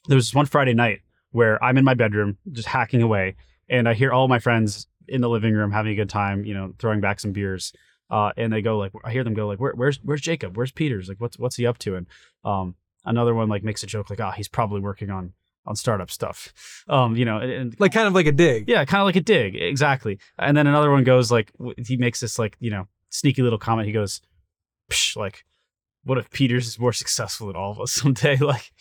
there was one Friday night where I'm in my bedroom just hacking away, and I hear all my friends in the living room having a good time, throwing back some beers. And they go like, I hear them go like, where's Jacob? Where's Peters? Like, what's he up to? And another one like makes a joke like, he's probably working on startup stuff. And like kind of like a dig. Yeah, kind of like a dig, exactly. And then another one goes like, he makes this like sneaky little comment. He goes, psh, like, what if Peters is more successful than all of us someday? Like,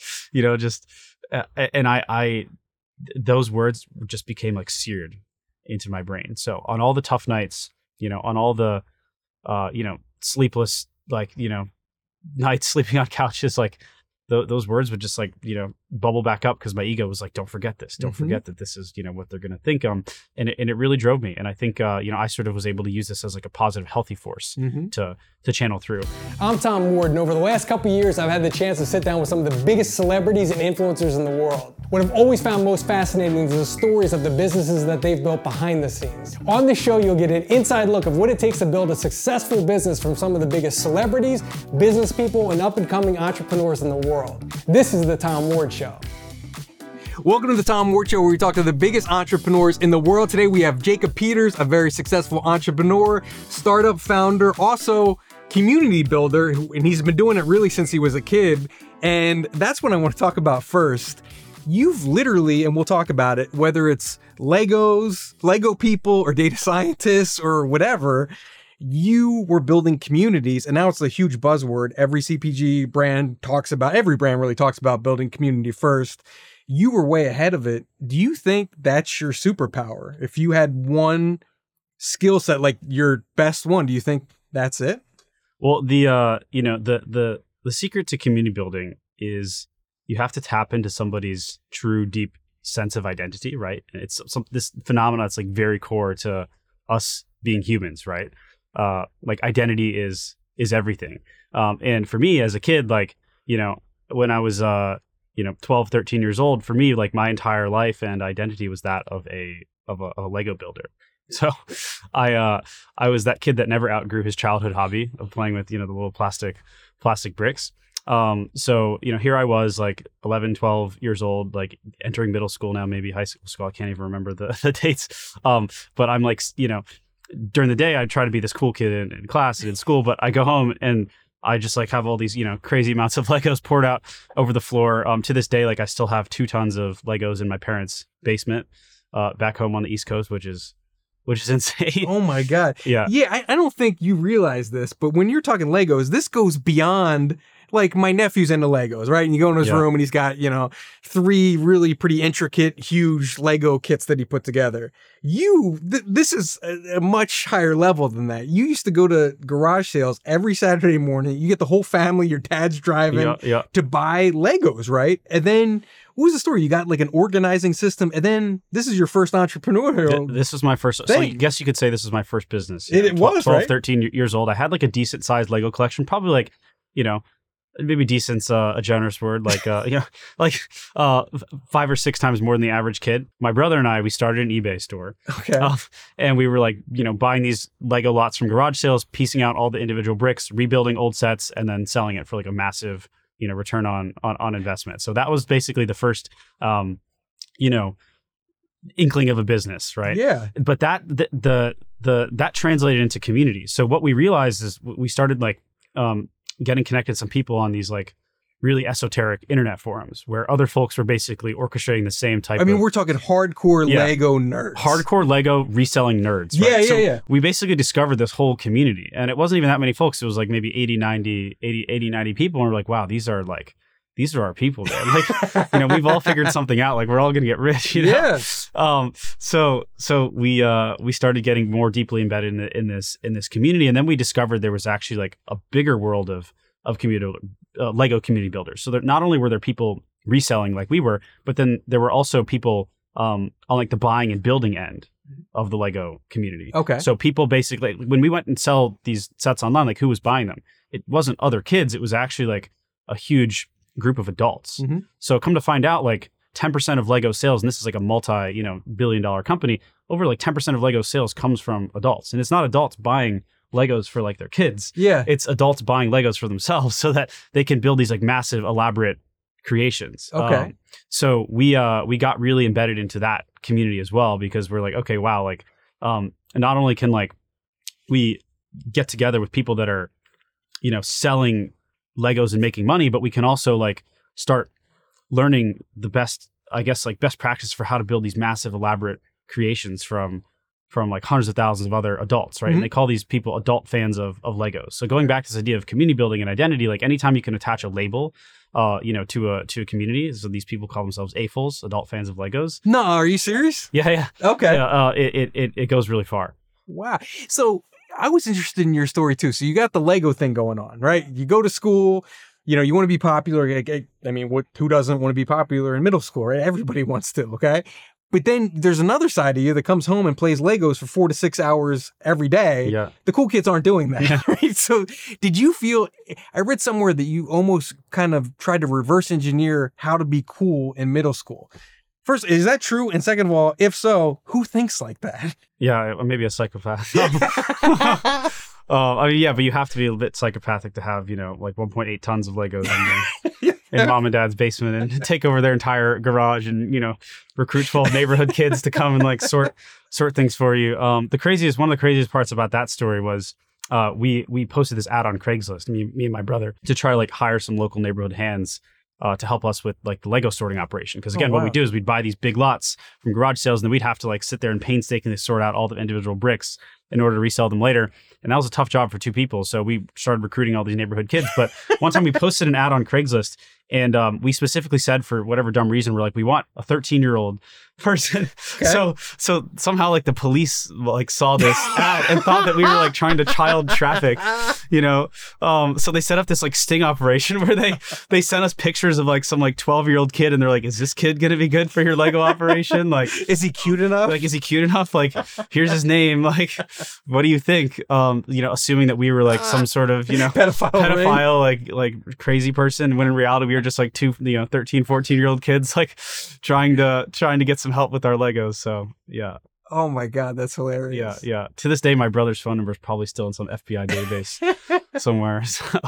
and I those words just became like seared into my brain. So on all the tough nights, on all the sleepless, nights sleeping on couches, like those words would just like, bubble back up because my ego was like, don't forget this. Don't forget that this is, what they're going to think. And it really drove me. And I think, I sort of was able to use this as like a positive, healthy force to channel through. I'm Tom Ward, and over the last couple of years, I've had the chance to sit down with some of the biggest celebrities and influencers in the world. What I've always found most fascinating is the stories of the businesses that they've built behind the scenes. On this show, you'll get an inside look of what it takes to build a successful business from some of the biggest celebrities, business people, and up-and-coming entrepreneurs in the world. This is The Tom Ward Show. Welcome to The Tom Ward Show, where we talk to the biggest entrepreneurs in the world. Today, we have Jacob Peters, a very successful entrepreneur, startup founder, also community builder, and he's been doing it really since he was a kid. And that's what I want to talk about first. You've literally, and we'll talk about it, whether it's Legos, Lego people, or data scientists, or whatever, you were building communities, and now it's a huge buzzword. Every CPG brand talks about, every brand really talks about building community first. You were way ahead of it. Do you think that's your superpower? If you had one skill set, like your best one, do you think that's it? Well, the secret to community building is you have to tap into somebody's true, deep sense of identity, right? And it's this phenomenon that's like very core to us being humans, right? Like identity is everything. And for me as a kid, like, when I was, 12, 13 years old, for me, like my entire life and identity was that of a Lego builder. So I was that kid that never outgrew his childhood hobby of playing with, the little plastic bricks. So, here I was like 11, 12 years old, like entering middle school now, maybe high school. I can't even remember the dates. But I'm like, during the day, I try to be this cool kid in class and in school, but I go home and I just like have all these, crazy amounts of Legos poured out over the floor. To this day, like I still have 2 tons of Legos in my parents' basement, back home on the East Coast, which is insane. Oh my God. Yeah. Yeah. I don't think you realize this, but when you're talking Legos, this goes beyond, like my nephew's into Legos, right? And you go in his room and he's got, 3 really pretty intricate, huge Lego kits that he put together. This is a much higher level than that. You used to go to garage sales every Saturday morning. You get the whole family, your dad's driving to buy Legos, right? And then what was the story? You got like an organizing system, and then this is your first entrepreneurial. This was my first. So I guess you could say this is my first business. It was 12, right? 13 years old. I had like a decent sized Lego collection, probably like, maybe decent's a generous word, like 5 or 6 times more than the average kid. My brother and I, we started an eBay store. Okay. And we were like, buying these Lego lots from garage sales, piecing out all the individual bricks, rebuilding old sets, and then selling it for like a massive, return on investment. So that was basically the first, inkling of a business, right? Yeah. But that translated into communities. So what we realized is we started like, getting connected to some people on these like really esoteric internet forums where other folks were basically orchestrating the same type. We're talking hardcore Lego nerds. Hardcore Lego reselling nerds. Right? So we basically discovered this whole community, and it wasn't even that many folks. It was like maybe 80, 90 people. And we're like, wow, these are our people, man. Like, we've all figured something out. Like we're all going to get rich, Yeah. So we started getting more deeply embedded in this community. And then we discovered there was actually like a bigger world of community, Lego community builders. So that not only were there people reselling like we were, but then there were also people on like the buying and building end of the Lego community. Okay. So people basically, when we went and sell these sets online, like who was buying them? It wasn't other kids. It was actually like a huge group of adults. Mm-hmm. So come to find out, like 10% of Lego sales, and this is like a multi-billion-dollar company, over like 10% of Lego sales comes from adults. And it's not adults buying Legos for like their kids. Yeah. It's adults buying Legos for themselves so that they can build these like massive, elaborate creations. Okay. So we got really embedded into that community as well, because we're like, okay, wow, like not only can like we get together with people that are, you know, selling Legos and making money, but we can also like start learning the best, I guess, like best practice for how to build these massive, elaborate creations from like hundreds of thousands of other adults, right? And they call these people adult fans of Legos. So going back to this idea of community building and identity, like anytime you can attach a label, you know, to a community, so these people call themselves AFOLs, adult fans of Legos. No, are you serious? Yeah. Okay. Yeah, it goes really far. Wow. So I was interested in your story too. So you got the Lego thing going on, right? You go to school, you know, you want to be popular. I mean, who doesn't want to be popular in middle school, right? Everybody wants to, okay? But then there's another side of you that comes home and plays Legos for 4 to 6 hours every day. Yeah. The cool kids aren't doing that, right? So did you feel, I read somewhere that you almost kind of tried to reverse engineer how to be cool in middle school. First, is that true? And second of all, if so, who thinks like that? Yeah, maybe a psychopath. I mean, yeah, but you have to be a bit psychopathic to have, you know, like 1.8 tons of Legos in mom and dad's basement and take over their entire garage and, you know, recruit 12 neighborhood kids to come and like sort things for you. One of the craziest parts about that story was we posted this ad on Craigslist, me and my brother, to try to like hire some local neighborhood hands to help us with like the Lego sorting operation. Because again, what we do is we'd buy these big lots from garage sales, and then we'd have to like sit there and painstakingly sort out all the individual bricks in order to resell them later. And that was a tough job for 2 people. So we started recruiting all these neighborhood kids. But one time we posted an ad on Craigslist, and we specifically said, for whatever dumb reason, we're like, we want a 13-year-old person. Okay. So somehow like the police like saw this ad and thought that we were like trying to child traffic, you know? So they set up this like sting operation where they sent us pictures of like some like 12-year-old kid, and they're like, is this kid going to be good for your Lego operation? Like, is he cute enough? Like, is he cute enough? Like, here's his name. Like, what do you think? You know, assuming that we were like some sort of, you know, pedophile, like crazy person, when in reality we were just like 2, you know, 13, 14-year-old kids, like trying to get some help with our Legos. So yeah. Oh my God, that's hilarious. Yeah. To this day, my brother's phone number is probably still in some FBI database somewhere.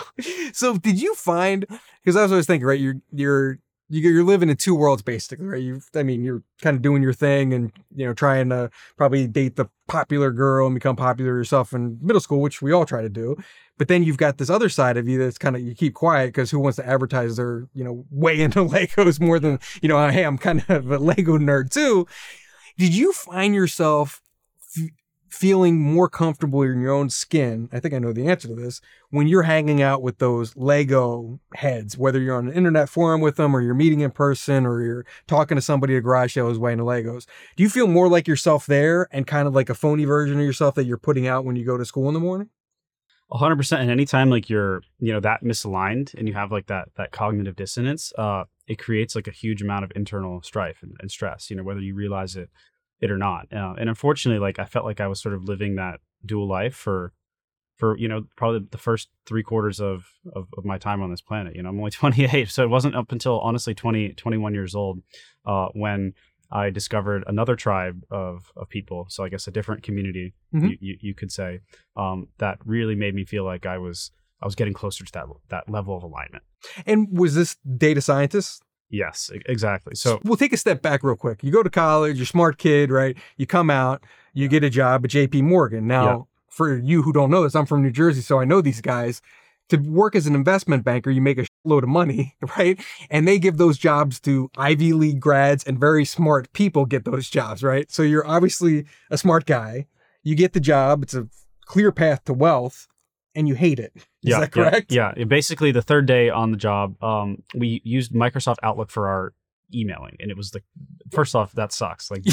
So did you find, because I was always thinking, right, you're living in 2 worlds basically, right? You're kind of doing your thing and, you know, trying to probably date the popular girl and become popular yourself in middle school, which we all try to do. But then you've got this other side of you that's kind of, you keep quiet because who wants to advertise their, you know, way into Legos more than, you know, hey, I'm kind of a Lego nerd too. Did you find yourself feeling more comfortable in your own skin? I think I know the answer to this. When you're hanging out with those Lego heads, whether you're on an internet forum with them, or you're meeting in person, or you're talking to somebody at a garage sale who's way into Legos, do you feel more like yourself there and kind of like a phony version of yourself that you're putting out when you go to school in the morning? 100%. And anytime like you're, you know, that misaligned and you have like that cognitive dissonance, it creates like a huge amount of internal strife and stress, you know, whether you realize it or not. And unfortunately, like I felt like I was sort of living that dual life for, you know, probably the first 3/4 of my time on this planet. You know, I'm only 28. So it wasn't up until honestly 21 years old when I discovered another tribe of people. So I guess a different community, you could say, that really made me feel like I was getting closer to that level of alignment. And was this data scientist? Yes, exactly. So we'll take a step back real quick. You go to college, you're a smart kid, right? You come out, you get a job at JP Morgan. Now, for you who don't know this, I'm from New Jersey, so I know these guys. To work as an investment banker, you make a load of money, right? And they give those jobs to Ivy League grads, and very smart people get those jobs, right? So you're obviously a smart guy. You get the job. It's a clear path to wealth, and you hate it. Is that correct? Yeah. Basically, the third day on the job, we used Microsoft Outlook for our emailing, and it was like, first off, that sucks. Like,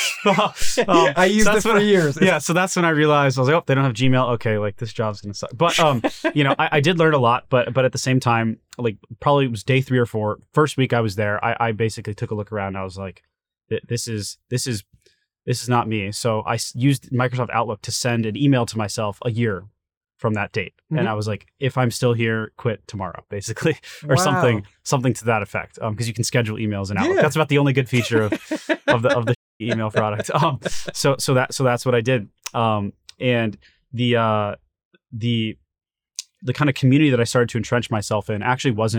I used it for years. Yeah, so that's when I realized, I was like, oh, they don't have Gmail. Okay, like this job's gonna suck. But you know, I did learn a lot, but at the same time, like probably it was day 3 or 4. First week I was there, I basically took a look around. And I was like, this is not me. So I used Microsoft Outlook to send an email to myself a year from that date. And I was like, if I'm still here, quit tomorrow, basically, or something to that effect. Because you can schedule emails in Outlook. That's about the only good feature of the email product. So that's what I did. And the kind of community that I started to entrench myself in actually wasn't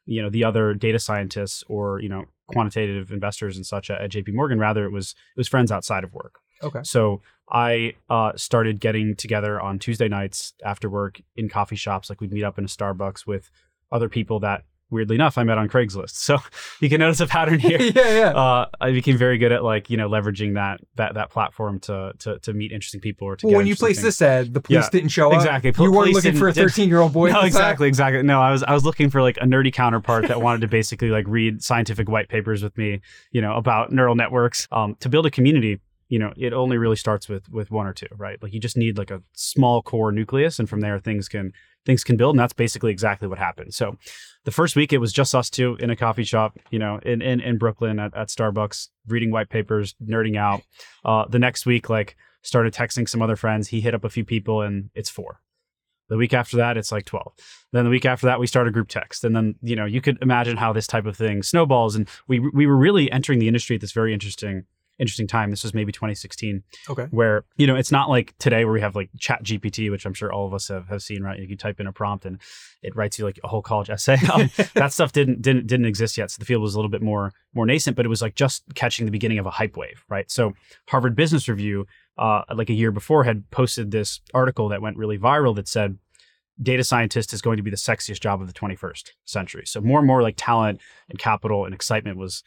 the other data scientists or quantitative investors and such at JP Morgan. Rather, it was friends outside of work. Okay. So I started getting together on Tuesday nights after work in coffee shops. Like we'd meet up in a Starbucks with other people that, weirdly enough, I met on Craigslist. So you can notice a pattern here. Yeah. I became very good at leveraging that platform to meet interesting people or to Well, get when you placed this ad, the police didn't show up. Exactly. You weren't Police looking for a 13-year-old boy. No, exactly. No, I was looking for like a nerdy counterpart that wanted to basically like read scientific white papers with me, about neural networks. To build a community, it only really starts with one or two, right? Like you just need like a small core nucleus, and from there things can build, and that's basically exactly what happened. So the first week it was just us two in a coffee shop, in Brooklyn at Starbucks, reading white papers, nerding out. The next week, like started texting some other friends. He hit up a few people, and it's 4. The week after that, it's like 12. Then the week after that, we started group text. And then, you could imagine how this type of thing snowballs. And we were really entering the industry at this very interesting time. This was maybe 2016. Okay. Where, it's not like today where we have like Chat GPT, which I'm sure all of us have seen, right? You type in a prompt and it writes you like a whole college essay. That stuff didn't exist yet. So the field was a little bit more nascent, but it was like just catching the beginning of a hype wave, right? So Harvard Business Review, like a year before, had posted this article that went really viral that said, data scientist is going to be the sexiest job of the 21st century. So more and more like talent and capital and excitement was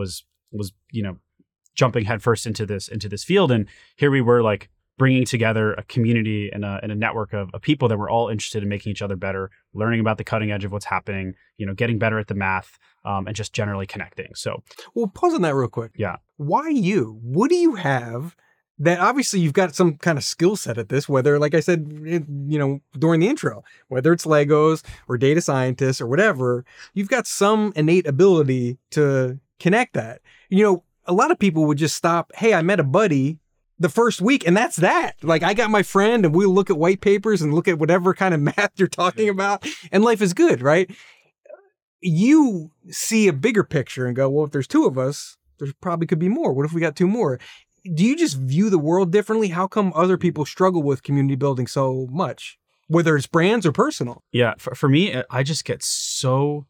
jumping headfirst into this field. And here we were like bringing together a community and a network of people that were all interested in making each other better, learning about the cutting edge of what's happening, getting better at the math, and just generally connecting. So, well, pause on that real quick. Yeah. Why you? What do you have that obviously you've got some kind of skill set at this, whether, like I said, during the intro, whether it's Legos or data scientists or whatever, you've got some innate ability to connect that. A lot of people would just stop, hey, I met a buddy the first week, and that's that. Like, I got my friend, and we'll look at white papers and look at whatever kind of math you're talking about, and life is good, right? You see a bigger picture and go, well, if there's 2 of us, there probably could be more. What if we got 2 more? Do you just view the world differently? How come other people struggle with community building so much, whether it's brands or personal? Yeah, for me, I just get so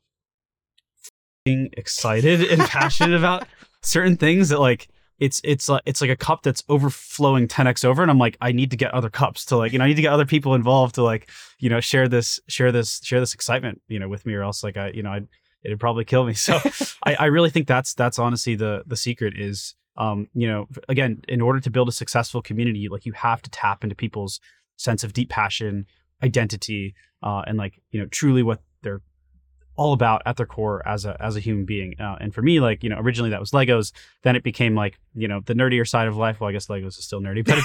excited and passionate about certain things that like it's like a cup that's overflowing 10x over, and I'm like, I need to get other cups to like, I need to get other people involved to like, share this excitement, with me, or else like it'd probably kill me. So I really think that's honestly the secret is, again, in order to build a successful community, like you have to tap into people's sense of deep passion, identity, and like, truly what they're all about at their core as a human being. And for me, like, originally that was Legos. Then it became like, the nerdier side of life. Well, I guess Legos is still nerdy, but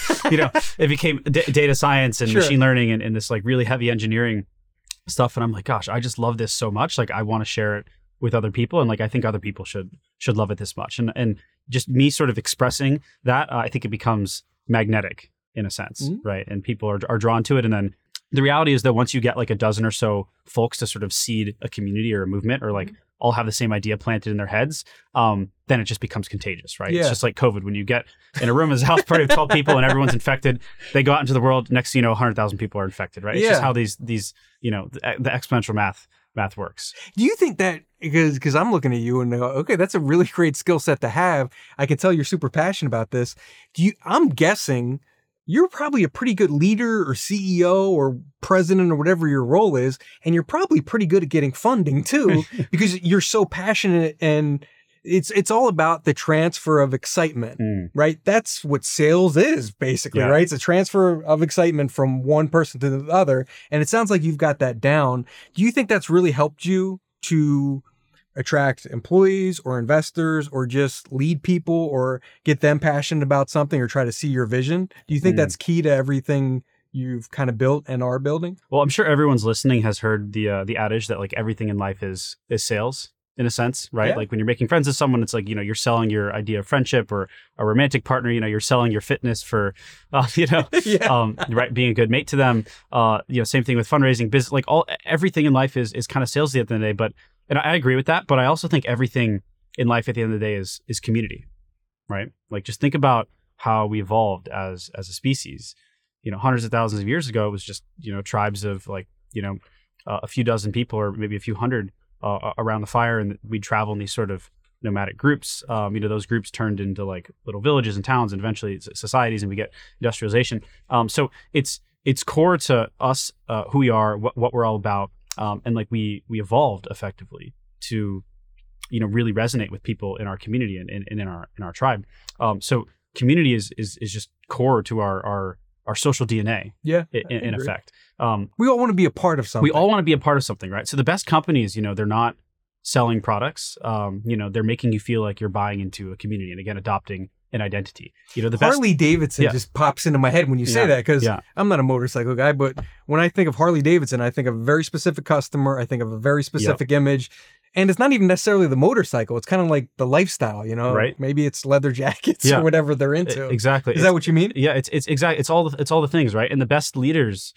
it became, data science and machine learning and this like really heavy engineering stuff. And I'm like, gosh, I just love this so much. Like I want to share it with other people. And like, I think other people should love it this much. And just me sort of expressing that, I think it becomes magnetic in a sense, right? And people are drawn to it. And then the reality is that once you get like a dozen or so folks to sort of seed a community or a movement, or like all have the same idea planted in their heads, then it just becomes contagious, right? Yeah. It's just like COVID. When you get in a room as a house party of 12 people and everyone's infected, they go out into the world, next thing you know, 100,000 people are infected, right? It's just how these the exponential math works. Do you think that, because I'm looking at you and go, okay, that's a really great skill set to have. I can tell you're super passionate about this. I'm guessing you're probably a pretty good leader or CEO or president or whatever your role is. And you're probably pretty good at getting funding too, because you're so passionate, and it's all about the transfer of excitement, right? That's what sales is basically, right? It's a transfer of excitement from one person to the other. And it sounds like you've got that down. Do you think that's really helped you to attract employees or investors, or just lead people or get them passionate about something, or try to see your vision? Do you think that's key to everything you've kind of built and are building? Well, I'm sure everyone's listening has heard the adage that like everything in life is sales in a sense, right? Yeah. Like when you're making friends with someone, it's like, you're selling your idea of friendship, or a romantic partner, you're selling your fitness for, right, being a good mate to them. Same thing with fundraising, business, like everything in life is kind of salesy at the end of the day. But and I agree with that, but I also think everything in life at the end of the day is community, right? Like just think about how we evolved as a species. Hundreds of thousands of years ago, it was just, tribes of like, a few dozen people, or maybe a few hundred around the fire, and we'd travel in these sort of nomadic groups. Those groups turned into like little villages and towns, and eventually societies, and we get industrialization. So it's core to us, who we are, what we're all about, and like we evolved effectively to really resonate with people in our community and in our tribe. So community is just core to our social DNA. Yeah, in effect. We all want to be a part of something. We all want to be a part of something, right? So the best companies, they're not selling products. They're making you feel like you're buying into a community, and again, adopting an identity. The Harley Davidson just pops into my head when you say that, because I'm not a motorcycle guy, but when I think of Harley Davidson, I think of a very specific customer. I think of a very specific image. And it's not even necessarily the motorcycle. It's kind of like the lifestyle, Right? Maybe it's leather jackets or whatever they're into. Exactly. Is that what you mean? Yeah, it's exactly. It's all the things, right? And the best leaders,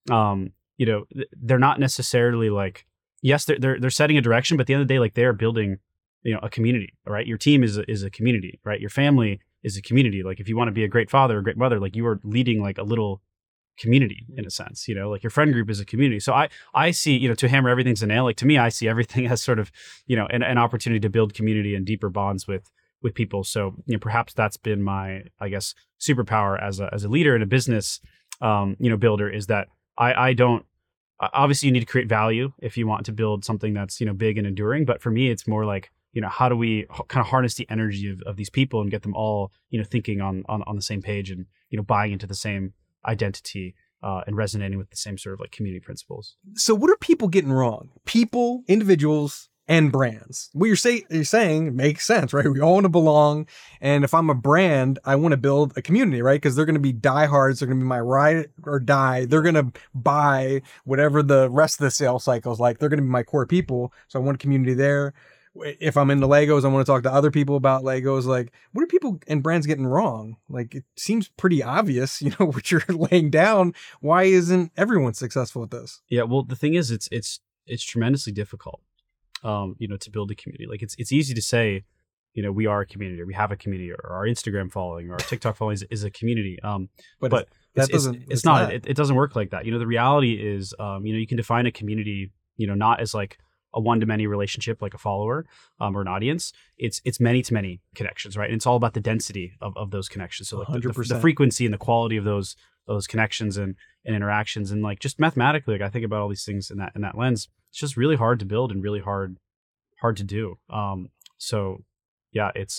they're not necessarily like, yes, they're setting a direction, but at the end of the day, like they're building, a community, right? Your team is a community, right? Your family is a community. Like if you want to be a great father or a great mother, like you are leading like a little community in a sense, like your friend group is a community. So I see, to hammer everything to nail, like to me, I see everything as sort of, an opportunity to build community and deeper bonds with people. So, perhaps that's been my, I guess, superpower as a leader in a business, builder, is that I don't, obviously you need to create value if you want to build something that's, big and enduring. But for me, it's more like, how do we kind of harness the energy of these people and get them all, thinking on the same page and, buying into the same identity and resonating with the same sort of like community principles. So what are people getting wrong? People, individuals, and brands. What you're saying makes sense, right? We all want to belong. And if I'm a brand, I want to build a community, right? Because they're going to be diehards. They're going to be my ride or die. They're going to buy whatever the rest of the sales cycle is like. They're going to be my core people. So I want a community there. If I'm into Legos, I want to talk to other people about Legos. Like, what are people and brands getting wrong? Like, it seems pretty obvious, what you're laying down. Why isn't everyone successful at this? Yeah, well, the thing is, it's tremendously difficult, to build a community. Like, it's easy to say, we are a community, or we have a community, or our Instagram following, or our TikTok following is a community. But it's not. It doesn't work like that. The reality is, you can define a community, not as like a one-to-many relationship like a follower or an audience. It's many-to-many connections, right? And it's all about the density of those connections. So like the frequency and the quality of those connections and interactions. And like just mathematically, like I think about all these things in that lens, it's just really hard to build and really hard to do. So yeah, it's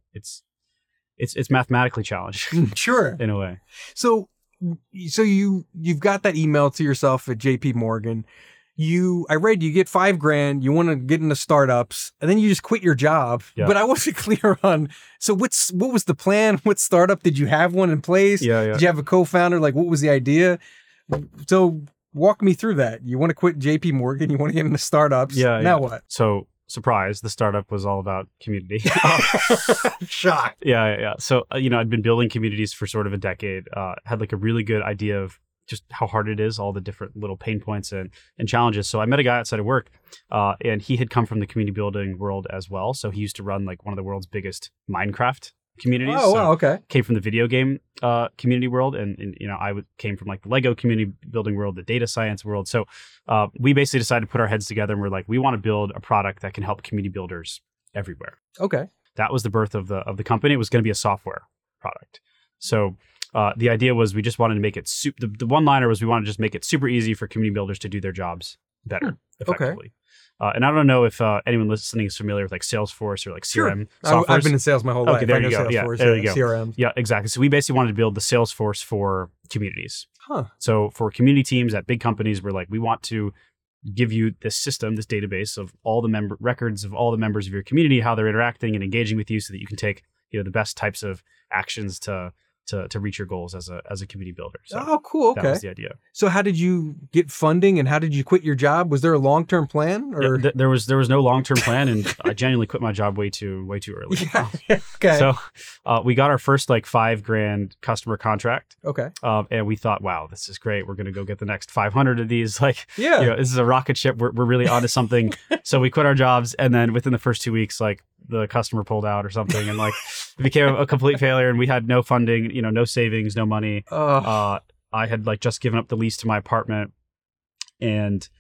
mathematically challenging. Sure. In a way. So you've got that email to yourself at JP Morgan. I read you get $5,000, you want to get into startups, and then you just quit your job. Yeah. But I wasn't clear on, so what was the plan? What startup? Did you have one in place? Yeah. Did you have a co-founder? Like, what was the idea? So walk me through that. You want to quit JP Morgan, you want to get into startups. Yeah. Now what? So surprise, the startup was all about community. Shocked. Yeah. So, I'd been building communities for sort of a decade, had like a really good idea of just how hard it is, all the different little pain points and challenges. So I met a guy outside of work, and he had come from the community building world as well. So he used to run like one of the world's biggest Minecraft communities. Oh, wow, okay. Came from the video game community world, and I came from like the Lego community building world, the data science world. So we basically decided to put our heads together, and we're like, we want to build a product that can help community builders everywhere. Okay. That was the birth of the company. It was going to be a software product. So the idea was we just wanted to make it the one-liner was we wanted to just make it super easy for community builders to do their jobs better, effectively. Okay. And I don't know if anyone listening is familiar with like Salesforce or like CRM software. I've been in sales my whole life. Okay, there you go. Salesforce, there you go. CRM. Yeah, exactly. So we basically wanted to build the Salesforce for communities. Huh. So for community teams at big companies, we're like, we want to give you this system, this database of all the records of all the members of your community, how they're interacting and engaging with you, so that you can take the best types of actions to reach your goals as a community builder. So oh, cool. Okay. That was the idea. So how did you get funding, and how did you quit your job? Was there a long-term plan? Or there was no long-term plan, and I genuinely quit my job way too early. Yeah. Okay. So we got our first like $5,000 customer contract. Okay. And we thought, wow, this is great. We're going to go get the next 500 of these. Like, yeah, this is a rocket ship. We're really onto something. So we quit our jobs, and then within the first 2 weeks, like the customer pulled out or something, and like it became a complete failure, and we had no funding, no savings, no money. I had like just given up the lease to my apartment, and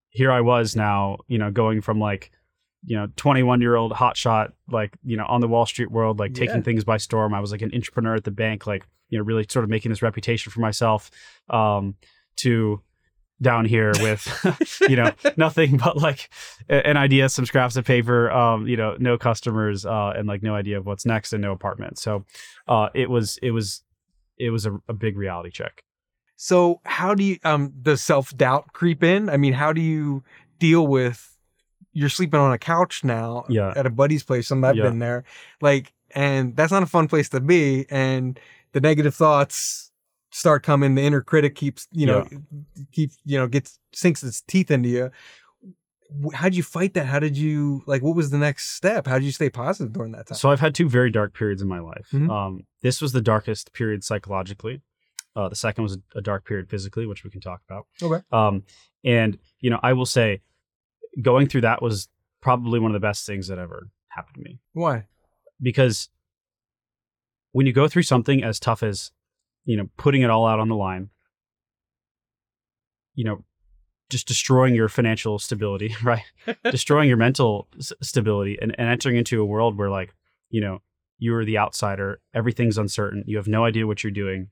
here I was now, going from 21-year-old hotshot, on the Wall Street world, taking things by storm. I was like an entrepreneur at the bank, really sort of making this reputation for myself, to down here with, nothing but an idea, some scraps of paper, no customers, and no idea of what's next and no apartment. So, it was a big reality check. So how do you, does self-doubt creep in? I mean, how do you deal with, you're sleeping on a couch now at a buddy's place. I've been there, and that's not a fun place to be. And the negative thoughts start coming. The inner critic keeps, sinks its teeth into you. How'd you fight that? How did you, what was the next step? How did you stay positive during that time? So I've had two very dark periods in my life. Mm-hmm. This was the darkest period psychologically. The second was a dark period physically, which we can talk about. Okay. And, I will say going through that was probably one of the best things that ever happened to me. Why? Because when you go through something as tough as, putting it all out on the line, just destroying your financial stability, right? Destroying your mental stability and entering into a world where you are the outsider, everything's uncertain, you have no idea what you're doing.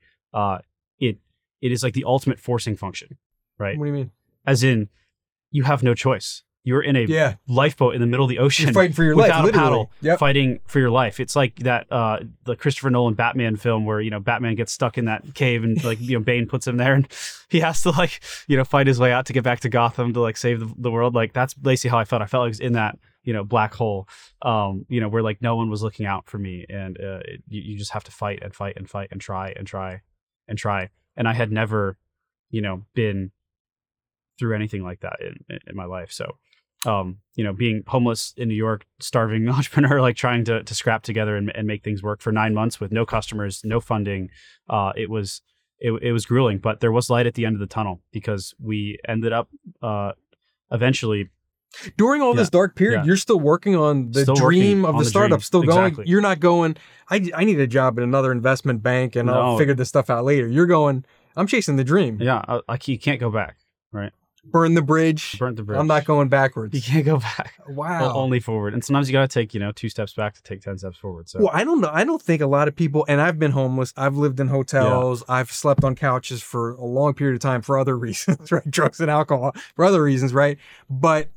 It is the ultimate forcing function, right? What do you mean? As in, you have no choice. You're in a lifeboat in the middle of the ocean. You're fighting for your life, without a literally. paddle, fighting for your life. It's like that the Christopher Nolan Batman film where Batman gets stuck in that cave and Bane puts him there and he has to fight his way out to get back to Gotham to save the world. That's basically how I felt. I felt like I was in that black hole, where no one was looking out for me, and you just have to fight and fight and fight and try and try and try. And I had never, been through anything like that in my life. So, being homeless in New York, starving entrepreneur, trying to scrap together and make things work for 9 months with no customers, no funding. It was grueling, but there was light at the end of the tunnel because we ended up, eventually. During all this dark period, you're still working on the dream of the startup, still going. Exactly. You're not going, I need a job at another investment bank and I'll figure this stuff out later. You're going, I'm chasing the dream. Yeah, you can't go back, right? Burn the bridge. I'm not going backwards. You can't go back. Wow. Only forward. And sometimes you got to take, 2 steps back to take 10 steps forward. So. Well, I don't know. I don't think a lot of people, and I've been homeless. I've lived in hotels. Yeah. I've slept on couches for a long period of time for other reasons, right? Drugs and alcohol for other reasons, right? But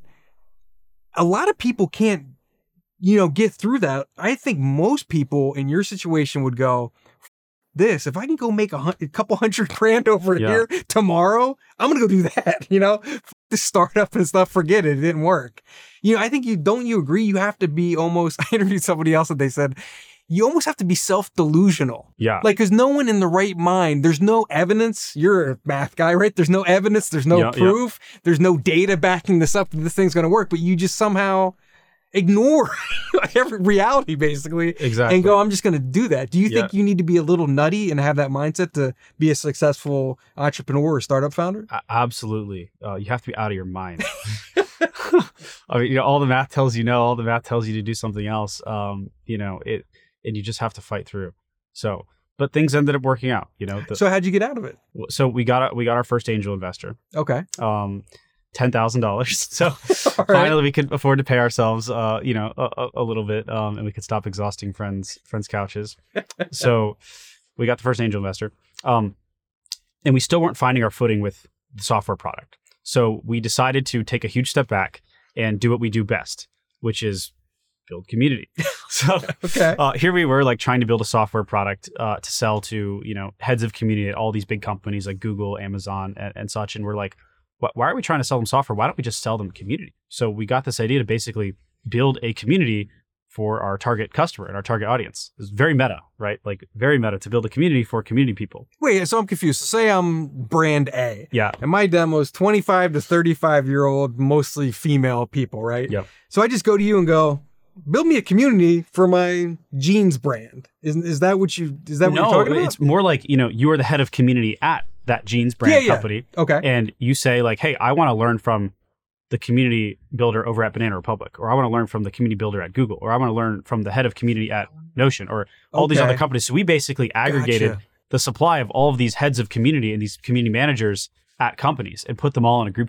a lot of people can't, get through that. I think most people in your situation would go, this, if I can go make a couple $100,000 over here tomorrow, I'm going to go do that, the startup and stuff, forget it. It didn't work. I think don't you agree? You have to be almost, I interviewed somebody else that they said, you almost have to be self-delusional. Yeah. Because no one in the right mind, there's no evidence. You're a math guy, right? There's no evidence. There's no proof. There's no data backing this up that this thing's going to work, but you just somehow ignore every reality basically. Exactly. And go, I'm just going to do that. Do you think you need to be a little nutty and have that mindset to be a successful entrepreneur or startup founder? Absolutely. You have to be out of your mind. I mean, all the math tells you no, all the math tells you to do something else. And you just have to fight through. So, but things ended up working out, So how'd you get out of it? So we got our first angel investor. Okay. $10,000. So finally we could afford to pay ourselves, a little bit, and we could stop exhausting friends' couches. So we got the first angel investor, and we still weren't finding our footing with the software product. So we decided to take a huge step back and do what we do best, which is build community. So here we were trying to build a software product to sell to, heads of community at all these big companies like Google, Amazon, and such. And we're like, why are we trying to sell them software? Why don't we just sell them community? So we got this idea to basically build a community for our target customer and our target audience. It's very meta, right? Very meta to build a community for community people. Wait, so I'm confused. So say I'm brand A. Yeah. And my demo is 25 to 35-year-old, mostly female people, right? Yep. So I just go to you and go, build me a community for my jeans brand. Is that what you're talking about? No, it's more like, you are the head of community at that jeans brand company. Okay. And you say hey, I want to learn from the community builder over at Banana Republic, or I want to learn from the community builder at Google, or I want to learn from the head of community at Notion, or all these other companies. So we basically aggregated the supply of all of these heads of community and these community managers at companies and put them all in a group chat.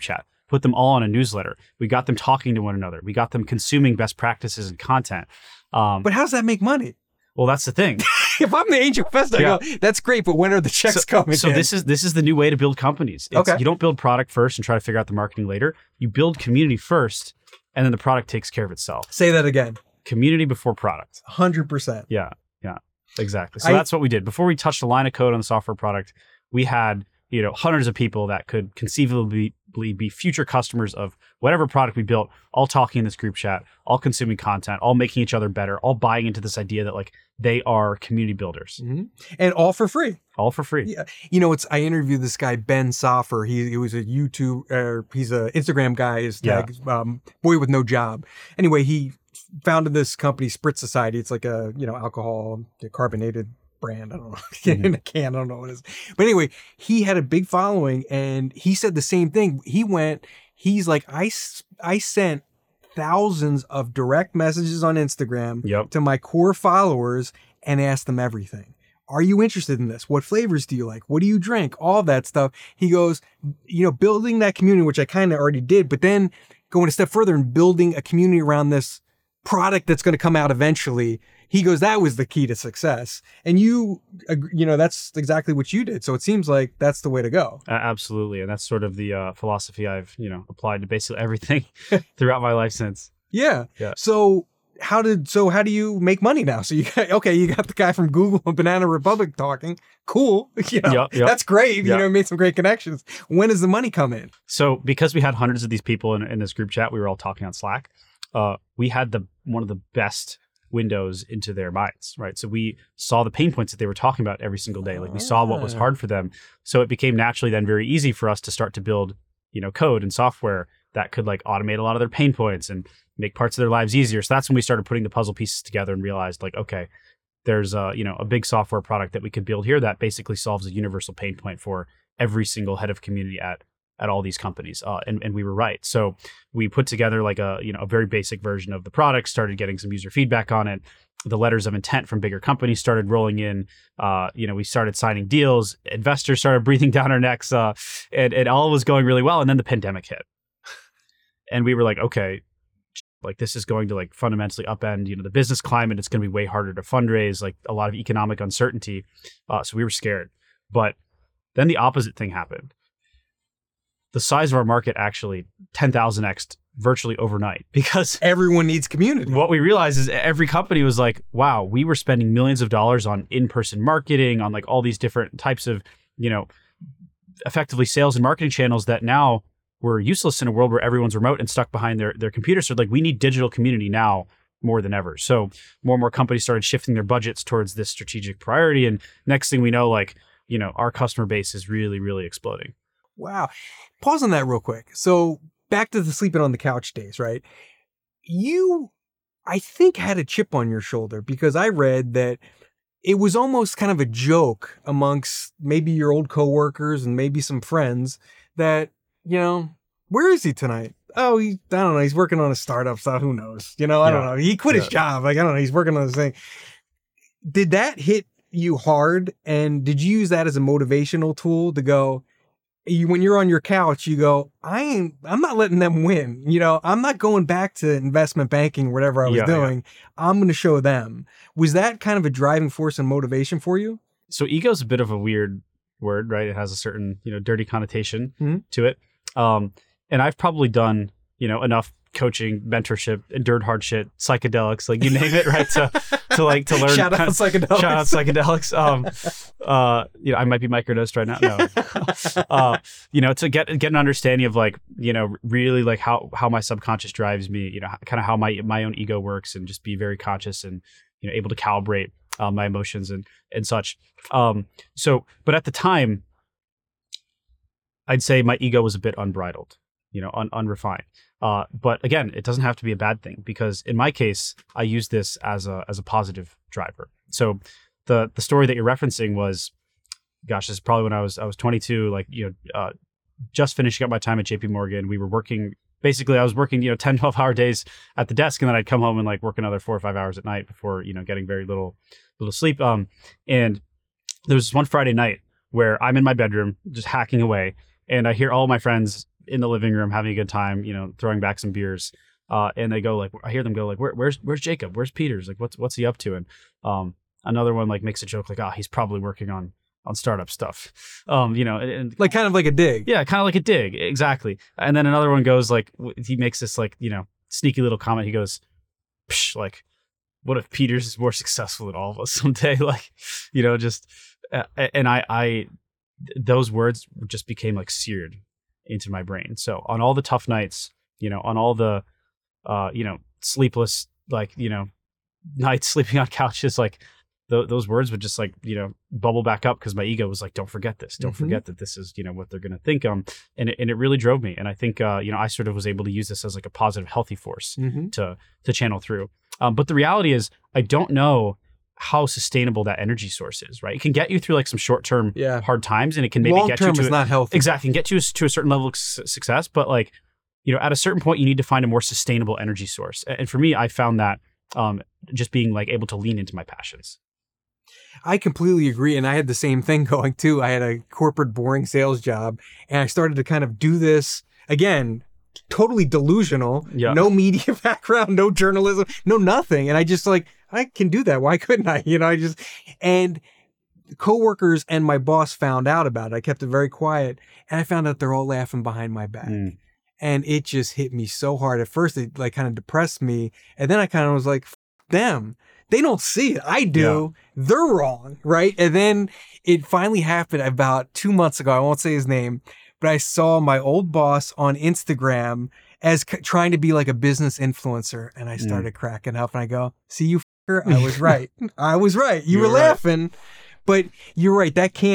put them all on a newsletter. We got them talking to one another. We got them consuming best practices and content. But how does that make money? Well, that's the thing. If I'm the angel investor, I go, that's great, but when are the checks coming So in? this is the new way to build companies. Okay. You don't build product first and try to figure out the marketing later. You build community first, and then the product takes care of itself. Say that again. Community before product. 100%. Yeah, exactly. So that's what we did. Before we touched a line of code on the software product, we had hundreds of people that could conceivably be future customers of whatever product we built, all talking in this group chat, all consuming content, all making each other better, all buying into this idea that like they are community builders. Mm-hmm. And all for free. All for free. Yeah. I interviewed this guy, Ben Soffer. He was a he's an Instagram guy, his tag, boy with no job. Anyway, he founded this company, Spritz Society. It's like a, alcohol, carbonated brand. I don't know. In a can. I don't know what it is. But anyway, he had a big following and he said the same thing. He's like, I sent thousands of direct messages on Instagram to my core followers and asked them everything. Are you interested in this? What flavors do you like? What do you drink? All that stuff. He goes, building that community, which I kind of already did, but then going a step further and building a community around this product that's going to come out eventually. He goes, that was the key to success. And that's exactly what you did. So it seems like that's the way to go. Absolutely. And that's sort of the philosophy I've, applied to basically everything throughout my life since. Yeah. So how do you make money now? So you got the guy from Google and Banana Republic talking. Cool. That's great. Made some great connections. When does the money come in? So because we had hundreds of these people in this group chat, we were all talking on Slack. We had one of the best windows into their minds, right? So we saw the pain points that they were talking about every single day. Like we saw what was hard for them. So it became naturally then very easy for us to start to build, code and software that could like automate a lot of their pain points and make parts of their lives easier. So that's when we started putting the puzzle pieces together and realized like, okay, there's a big software product that we could build here that basically solves a universal pain point for every single head of community at all these companies. And we were right. So we put together like a very basic version of the product, started getting some user feedback on it. The letters of intent from bigger companies started rolling in. We started signing deals. Investors started breathing down our necks. And all was going really well. And then the pandemic hit. And we were like, okay, like this is going to like fundamentally upend, the business climate. It's going to be way harder to fundraise, like a lot of economic uncertainty. So we were scared. But then the opposite thing happened. The size of our market actually 10,000x'd virtually overnight because everyone needs community. What we realized is every company was like, wow, we were spending millions of dollars on in-person marketing, on like all these different types of, effectively sales and marketing channels that now were useless in a world where everyone's remote and stuck behind their computer. So like we need digital community now more than ever. So more and more companies started shifting their budgets towards this strategic priority. And next thing we know, like, our customer base is really, really exploding. Wow. Pause on that real quick. So back to the sleeping on the couch days, right? You, I think, had a chip on your shoulder because I read that it was almost kind of a joke amongst maybe your old coworkers and maybe some friends that, where is he tonight? Oh, I don't know. He's working on a startup stuff. Who knows? I don't know. He quit his job. Like, I don't know. He's working on this thing. Did that hit you hard? And did you use that as a motivational tool to go, when you're on your couch, you go, I'm not letting them win. I'm not going back to investment banking or whatever I was doing. Yeah. I'm going to show them. Was that kind of a driving force and motivation for you? So ego is a bit of a weird word, right? It has a certain, dirty connotation to it. And I've probably done, enough coaching, mentorship, endured hard shit, psychedelics, like you name it, right? To learn. Shout out psychedelics. I might be microdosed right now. No. To get an understanding of like, really like how my subconscious drives me, kind of how my own ego works and just be very conscious and, able to calibrate my emotions and such. But at the time, I'd say my ego was a bit unbridled, unrefined. But again, it doesn't have to be a bad thing because in my case, I use this as a positive driver. So the story that you're referencing was, gosh, this is probably when I was 22, like, just finishing up my time at JP Morgan. We were working, basically I was working, 10, 12 hour days at the desk. And then I'd come home and like work another 4 or 5 hours at night before, getting very little sleep. And there was one Friday night where I'm in my bedroom just hacking away. And I hear all my friends, in the living room having a good time, throwing back some beers. And they go like, I hear them go like, where's Jacob? Where's Peters? Like, what's he up to? And another one like makes a joke like, he's probably working on startup stuff. And Like kind of like a dig. yeah, kind of like a dig. Exactly. And then another one goes like, he makes this like, sneaky little comment. He goes, psh, like, what if Peters is more successful than all of us someday? Like, and I those words just became like seared into my brain. So on all the tough nights, on all the, sleepless, like, nights sleeping on couches, like those words would just like, bubble back up because my ego was like, don't forget this. Don't forget that this is, what they're going to think. And it really drove me. And I think, I sort of was able to use this as like a positive, healthy force to channel through. But the reality is I don't know how sustainable that energy source is, right? It can get you through like some short-term hard times, and it can maybe get you to not healthy. Exactly, and get you to a certain level of success. But like, at a certain point, you need to find a more sustainable energy source. And for me, I found that just being like able to lean into my passions. I completely agree. And I had the same thing going too. I had a corporate boring sales job, and I started to kind of do this again, totally delusional, no media background, no journalism, no nothing. And I just like, I can do that. Why couldn't I? And coworkers and my boss found out about it. I kept it very quiet, and I found out they're all laughing behind my back. And it just hit me so hard. At first, it like kind of depressed me. And then I kind of was like, them. They don't see it. I do. Yeah. They're wrong. Right. And then it finally happened about 2 months ago. I won't say his name, but I saw my old boss on Instagram as trying to be like a business influencer. And I started cracking up, and I go, see, you fucker, I was right. I was right. You were laughing, but you're right.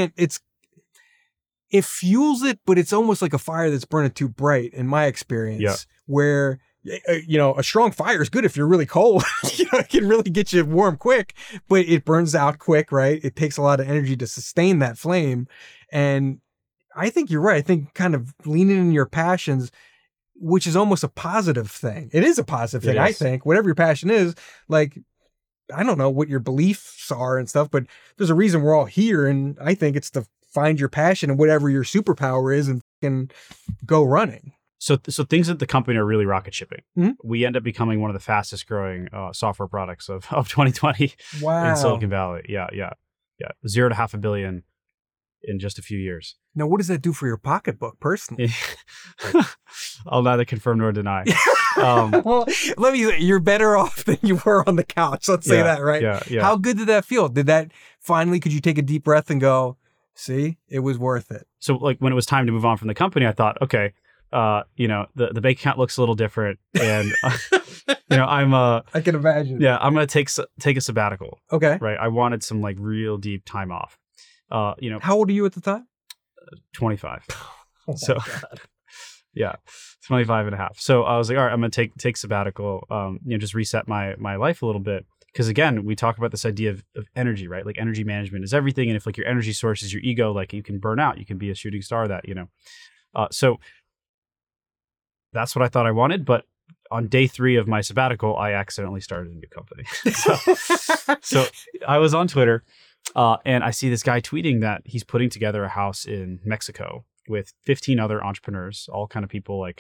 It fuels it, but it's almost like a fire that's burning too bright in my experience, where, a strong fire is good if you're really cold. It can really get you warm quick, but it burns out quick, right? It takes a lot of energy to sustain that flame. And I think you're right. I think kind of leaning in your passions, which is almost a positive thing. It is a positive thing, I think. Whatever your passion is, like, I don't know what your beliefs are and stuff, but there's a reason we're all here. And I think it's to find your passion and whatever your superpower is and fucking go running. So things at the company are really rocket shipping. We end up becoming one of the fastest growing software products of 2020 in Silicon Valley. Yeah. 0 to $500 million in just a few years. Now, what does that do for your pocketbook personally? I'll neither confirm nor deny. Well, let me say, you're better off than you were on the couch. Let's say that, right? Yeah. How good did that feel? Did that finally, could you take a deep breath and go, see, it was worth it? So like when it was time to move on from the company, I thought, okay, the bank account looks a little different, and I can imagine. Yeah, I'm gonna take a sabbatical. Okay. Right. I wanted some like real deep time off. How old are you at the time? 25. So yeah, 25 and a half. So I was like, all right, I'm going to take sabbatical, just reset my life a little bit. Because again, we talk about this idea of energy, right? Like energy management is everything. And if like your energy source is your ego, like you can burn out, you can be a shooting star that, so that's what I thought I wanted. But on day 3 of my sabbatical, I accidentally started a new company. so I was on Twitter and I see this guy tweeting that he's putting together a house in Mexico with 15 other entrepreneurs, all kind of people like,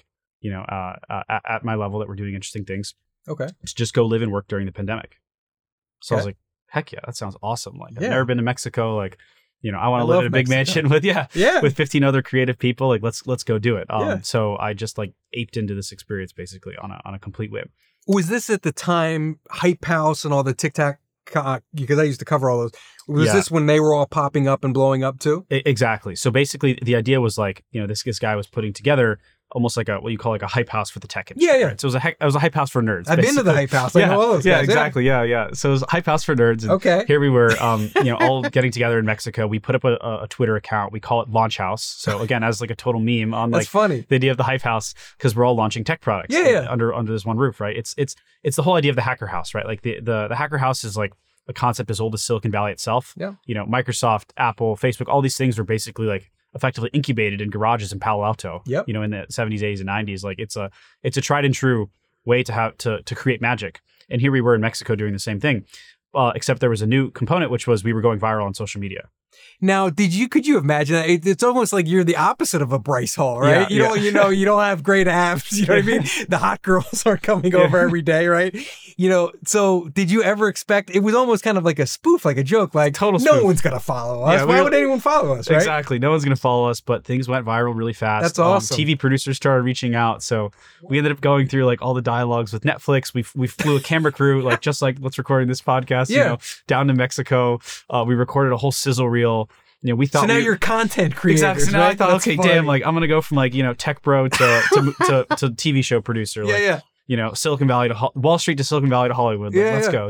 at my level that were doing interesting things. Okay. To just go live and work during the pandemic. So I was like, heck yeah, that sounds awesome. Like I've never been to Mexico. Like, I want to live in a big mansion with 15 other creative people. Like let's go do it. So I just like aped into this experience basically on a complete whim. Was this at the time Hype House and all the TikTok? Because I used to cover all those. Was this when they were all popping up and blowing up too? Exactly. So basically the idea was like, this guy was putting together almost like what you call like a hype house for the tech industry. Yeah. Right? So it was a hype house for nerds. I've been to the hype house. I know all those guys. Yeah, exactly. Yeah. So it was a hype house for nerds. And here we were, all getting together in Mexico. We put up a Twitter account. We call it Launch House. So again, as like a total meme on like funny. The idea of the hype house, because we're all launching tech products under this one roof, right? It's the whole idea of the hacker house, right? Like the hacker house is like a concept as old as Silicon Valley itself. Yeah. Microsoft, Apple, Facebook, all these things were basically like effectively incubated in garages in Palo Alto. Yep. In the 70s, 80s, and 90s. Like it's a tried and true way to create magic. And here we were in Mexico doing the same thing. except there was a new component, which was we were going viral on social media. Now, could you imagine that? It's almost like you're the opposite of a Bryce Hall, right? Yeah, You don't have great abs. You know what I mean? The hot girls aren't coming over every day, right? So did you ever expect, it was almost kind of like a spoof, like a joke, like Total no spoof. one's going to follow us. Yeah, Why would anyone follow us, right? Exactly. No one's going to follow us, but things went viral really fast. That's awesome. TV producers started reaching out. So we ended up going through like all the dialogues with Netflix. We flew a camera crew, like just like what's recording this podcast, down to Mexico. We recorded a whole sizzle reel. We thought so now you're content creators. Exactly. So now right? I thought, That's okay, funny. damn, like I'm gonna go from like tech bro to TV show producer. Like, Silicon Valley to Wall Street to Silicon Valley to Hollywood. Like, let's go.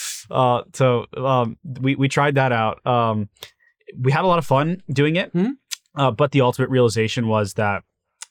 We tried that out. We had a lot of fun doing it, but the ultimate realization was that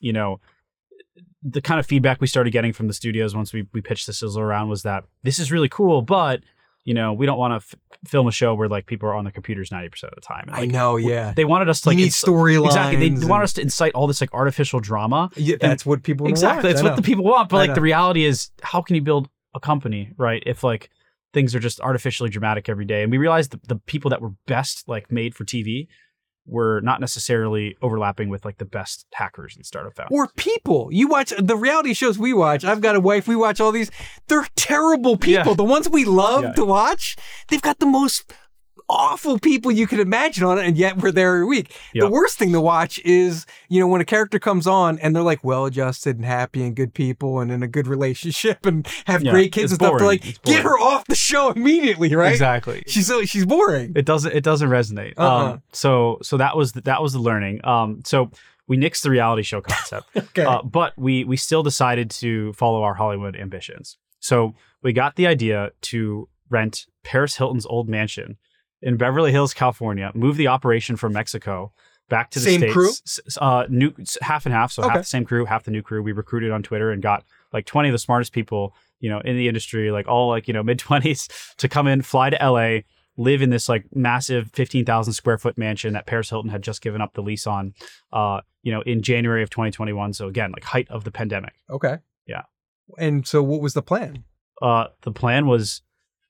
the kind of feedback we started getting from the studios once we pitched the sizzle around was that this is really cool, but we don't want to film a show where like people are on their computers 90% of the time. And, like, I know, yeah. They wanted us to like need storylines. Exactly. They wanted us to incite all this like artificial drama. Yeah, that's what people want. Exactly. That's what the people want. But I like know. the reality is, how can you build a company, right? If like things are just artificially dramatic every day. And we realized the people that were best like made for TV were not necessarily overlapping with like the best hackers and startup founders. Or people. You watch the reality shows we watch. I've got a wife. We watch all these. They're terrible people. Yeah. The ones we love to watch, they've got the most awful people you could imagine on it, and yet we're there every week. Yep. The worst thing to watch is, when a character comes on and they're like well-adjusted and happy and good people and in a good relationship and have great kids and stuff. They're like, get her off the show immediately, right? Exactly. She's boring. It doesn't resonate. So that was the learning. So we nixed the reality show concept. Okay. But we still decided to follow our Hollywood ambitions. So we got the idea to rent Paris Hilton's old mansion in Beverly Hills, California, move the operation from Mexico back to the Same States. crew? New half and half. So half the same crew, half the new crew. We recruited on Twitter and got like 20 of the smartest people, in the industry, like all like, mid-20s to come in, fly to LA, live in this like massive 15,000 square foot mansion that Paris Hilton had just given up the lease on, in January of 2021. So again, like height of the pandemic. Okay. Yeah. And so what was the plan? The plan was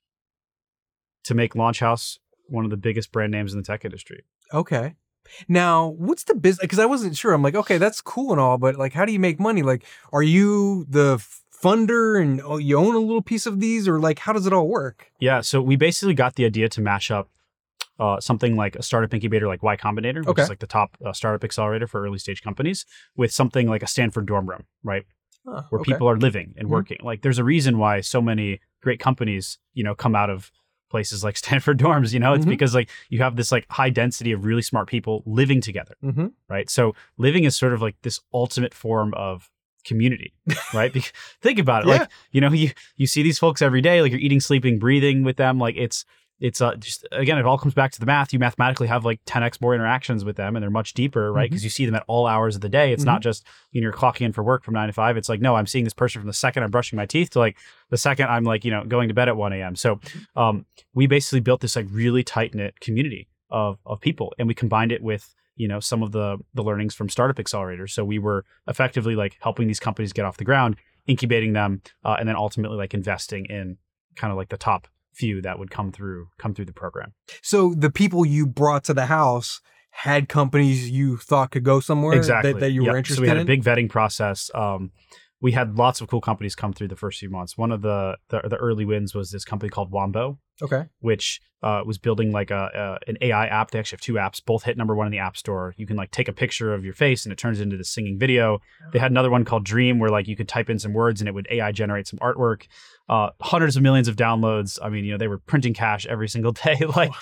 to make Launch House one of the biggest brand names in the tech industry. Okay. Now, what's the business? Because I wasn't sure. I'm like, okay, that's cool and all, but like, how do you make money? Like, are you the funder and you own a little piece of these, or like, how does it all work? Yeah. So we basically got the idea to mash up something like a startup incubator like Y Combinator, which is like the top startup accelerator for early stage companies, with something like a Stanford dorm room, right? Where people are living and working. Like, there's a reason why so many great companies, come out of places like Stanford dorms, it's because like you have this like high density of really smart people living together, right? So living is sort of like this ultimate form of community, right? Think about it. Like, you see these folks every day, like you're eating, sleeping, breathing with them. Like it's just, again, it all comes back to the math. You mathematically have like 10x more interactions with them, and they're much deeper, right? Because you see them at all hours of the day. It's not just, you're clocking in for work from 9 to 5. It's like, no, I'm seeing this person from the second I'm brushing my teeth to like the second I'm like, going to bed at 1 a.m. So we basically built this like really tight knit community of people, and we combined it with, some of the learnings from startup accelerators. So we were effectively like helping these companies get off the ground, incubating them, and then ultimately like investing in kind of like the top few that would come through the program. So the people you brought to the house had companies you thought could go somewhere that you were interested in? So we had a big vetting process. We had lots of cool companies come through the first few months. One of the early wins was this company called Wombo, which was building like an AI app. They actually have 2 apps, both hit number 1 in the App Store. You can like take a picture of your face and it turns into this singing video. They had another one called Dream, where like you could type in some words and it would AI generate some artwork. Hundreds of millions of downloads. I mean, they were printing cash every single day. Like,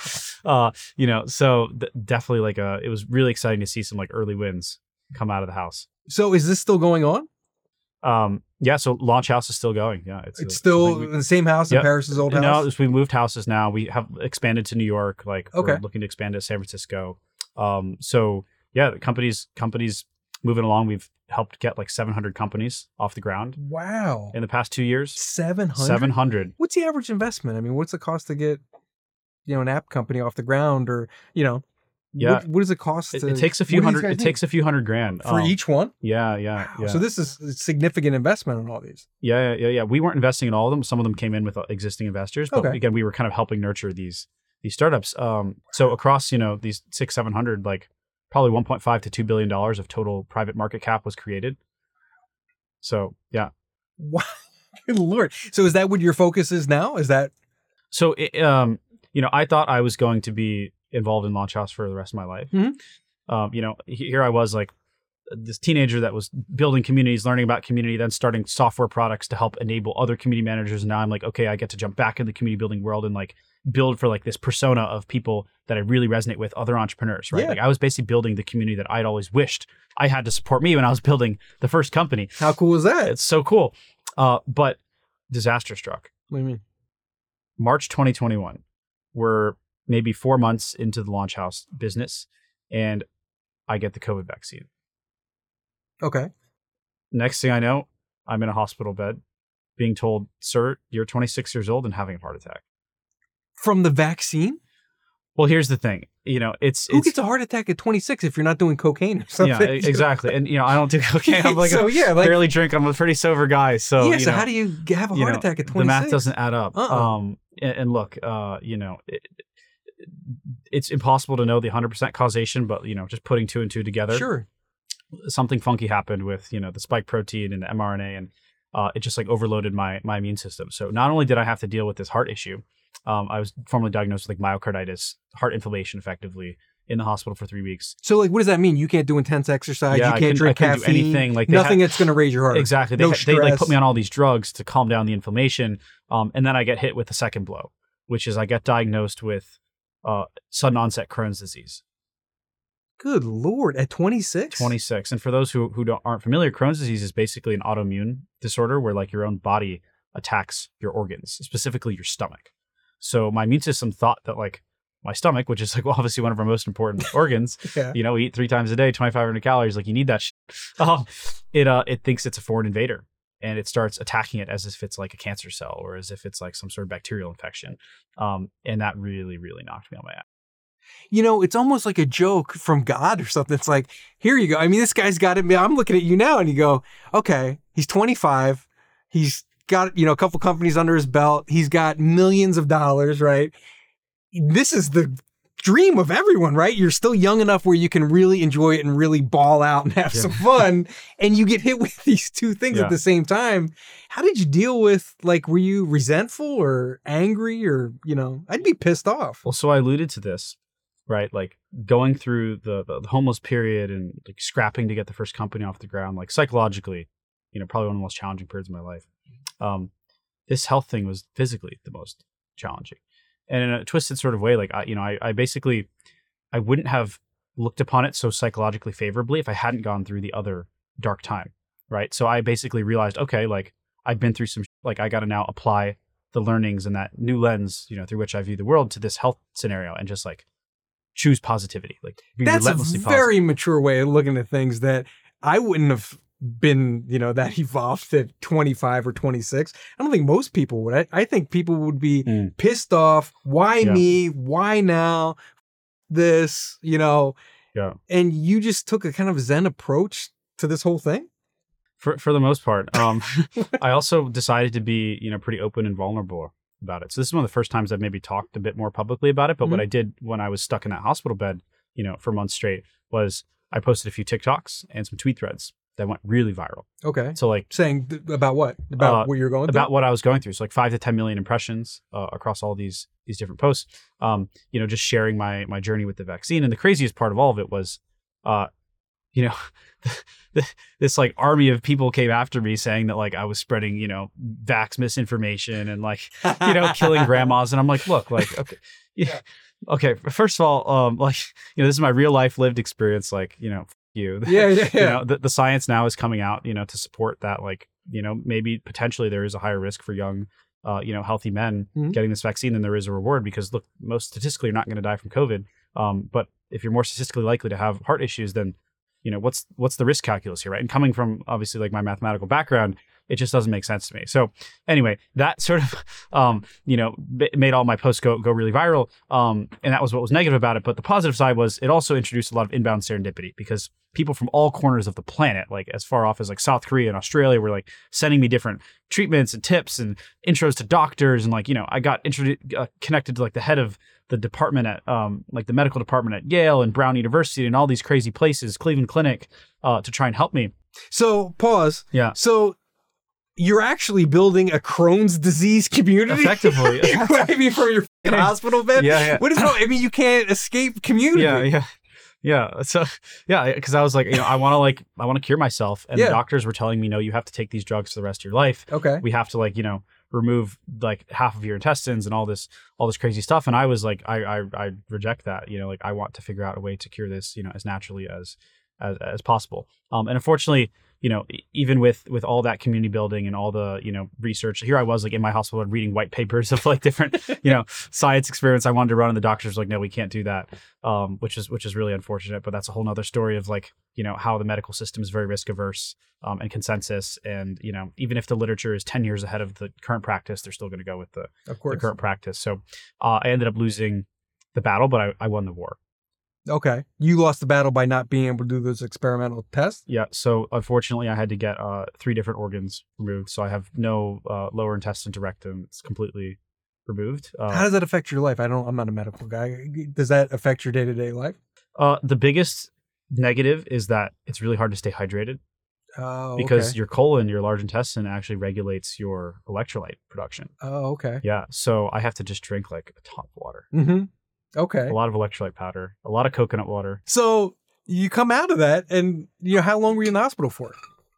so definitely like it was really exciting to see some like early wins come out of the house. So is this still going on? So Launch House is still going. Yeah, it's still in the same house in Paris's old house. No, we moved houses now. We have expanded to New York. Like, we're looking to expand to San Francisco. The companies moving along. We've helped get like 700 companies off the ground. Wow! In the past 2 years, 700. 700. What's the average investment? I mean, what's the cost to get, an app company off the ground, or Yeah. What does it cost? It takes a few hundred. It takes a few $100,000 for each one. Yeah. So this is a significant investment on all these. Yeah. We weren't investing in all of them. Some of them came in with existing investors, but again, we were kind of helping nurture these startups. So across these 600-700, like probably 1.5 to $2 billion of total private market cap was created. So yeah. Wow. Good Lord. So is that what your focus is now? Is that so? I thought I was going to be involved in Launchhouse for the rest of my life. Mm-hmm. Here I was like this teenager that was building communities, learning about community, then starting software products to help enable other community managers. And now I'm like, okay, I get to jump back in the community building world and like build for like this persona of people that I really resonate with, other entrepreneurs, right? Yeah. Like I was basically building the community that I'd always wished I had to support me when I was building the first company. How cool is that? It's so cool. But disaster struck. What do you mean? March 2021. We're maybe 4 months into the Launchhouse business, and I get the COVID vaccine. Okay. Next thing I know, I'm in a hospital bed being told, sir, you're 26 years old and having a heart attack. From the vaccine? Well, here's the thing. It's who gets a heart attack at 26 if you're not doing cocaine or something? Yeah, exactly. And I don't do cocaine. I'm like, barely drink. I'm a pretty sober guy. So so how do you have a heart attack at 26? The math doesn't add up. And look, it's impossible to know the 100% causation, but just putting 2 and 2 together. Sure. Something funky happened with the spike protein and the mRNA, and it just like overloaded my immune system. So not only did I have to deal with this heart issue, I was formally diagnosed with like myocarditis, heart inflammation, effectively in the hospital for 3 weeks. So like, what does that mean? You can't do intense exercise. Yeah, you can't drink caffeine. Do anything. Like nothing that's going to raise your heart. Exactly. They like put me on all these drugs to calm down the inflammation, and then I get hit with the second blow, which is I get diagnosed with sudden onset Crohn's disease. Good Lord, at 26? 26. And for those who aren't familiar, Crohn's disease is basically an autoimmune disorder where like your own body attacks your organs, specifically your stomach. So my immune system thought that like my stomach, which is like obviously one of our most important organs, we eat 3 times a day, 2,500 calories, like you need that shit. It thinks it's a foreign invader, and it starts attacking it as if it's like a cancer cell or as if it's like some sort of bacterial infection. And that really, really knocked me on my ass. It's almost like a joke from God or something. It's like, here you go. I mean, this guy's got it. I'm looking at you now and you go, okay, he's 25. He's got, a couple companies under his belt. He's got millions of dollars, right? This is the dream of everyone, right? You're still young enough where you can really enjoy it and really ball out and have some fun. And you get hit with these two things at the same time. How did you deal with, like, were you resentful or angry or, I'd be pissed off. Well, so I alluded to this, right? Like going through the homeless period and like scrapping to get the first company off the ground, like psychologically, probably one of the most challenging periods of my life. This health thing was physically the most challenging. And in a twisted sort of way, like, I basically, I wouldn't have looked upon it so psychologically favorably if I hadn't gone through the other dark time, right? So I basically realized, okay, like I've been through some, like I got to now apply the learnings and that new lens, through which I view the world to this health scenario and just like choose positivity. Like be that's a relentlessly very positive. mature way of looking at things that I wouldn't have been, that evolved at 25 or 26. I don't think most people would. I think people would be pissed off. Why me? Why now? This, Yeah. And you just took a kind of Zen approach to this whole thing? For the most part. I also decided to be, pretty open and vulnerable about it. So this is one of the first times I've maybe talked a bit more publicly about it. But what I did when I was stuck in that hospital bed, for months straight was I posted a few TikToks and some tweet threads that went really viral. Okay. So like saying about what? About what you're going through? About what I was going through. So like 5 to 10 million impressions across all these different posts. Just sharing my journey with the vaccine. And the craziest part of all of it was, this like army of people came after me saying that like I was spreading, vax misinformation and like, killing grandmas. And I'm like, look, like, okay. Yeah. Okay. First of all, this is my real life lived experience. Like, you. Yeah. The science now is coming out, to support that, like, maybe potentially there is a higher risk for young, healthy men getting this vaccine than there is a reward because look, most statistically you're not going to die from COVID. But if you're more statistically likely to have heart issues, then, what's the risk calculus here, right? And coming from obviously like my mathematical background, It just doesn't make sense to me. So anyway, that sort of, made all my posts go really viral. And that was what was negative about it. But the positive side was it also introduced a lot of inbound serendipity because people from all corners of the planet, like as far off as like South Korea and Australia, were like sending me different treatments and tips and intros to doctors. And like, I got connected to like the head of the department at like the medical department at Yale and Brown University and all these crazy places, Cleveland Clinic, to try and help me. So pause. Yeah. So you're actually building a Crohn's disease community? Effectively. I mean, from your hospital bed? Yeah. What is wrong? I mean, you can't escape community. Yeah. So, because I was like, I want to cure myself. And the doctors were telling me, no, you have to take these drugs for the rest of your life. Okay. We have to like, remove like half of your intestines and all this crazy stuff. And I was like, I reject that. Like I want to figure out a way to cure this, as naturally as possible. And unfortunately, even with all that community building and all the, research, here I was like in my hospital reading white papers of like different, science experiments I wanted to run, and the doctors were like, no, we can't do that. Which is really unfortunate, but that's a whole nother story of like, how the medical system is very risk averse, and consensus. And, even if the literature is 10 years ahead of the current practice, they're still going to go with the current practice. So, I ended up losing the battle, but I won the war. Okay. You lost the battle by not being able to do those experimental tests? Yeah. So unfortunately, I had to get 3 different organs removed. So I have no lower intestine to rectum. It's completely removed. How does that affect your life? I'm not a medical guy. Does that affect your day-to-day life? The biggest negative is that it's really hard to stay hydrated. Oh, because your colon, your large intestine, actually regulates your electrolyte production. Oh, okay. Yeah. So I have to just drink like a ton of water. Mm-hmm. Okay. A lot of electrolyte powder, a lot of coconut water. So you come out of that, and how long were you in the hospital for?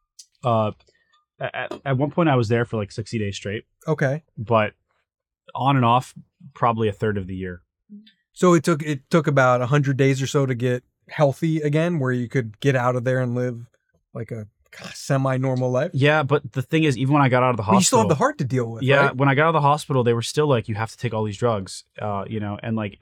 At one point I was there for like 60 days straight. Okay. But on and off, probably a third of the year. So it took about 100 days or so to get healthy again, where you could get out of there and live like a semi-normal life. Yeah, but the thing is, even when I got out of the hospital, you still have the heart to deal with. Yeah, right? When I got out of the hospital, they were still like, you have to take all these drugs, and like.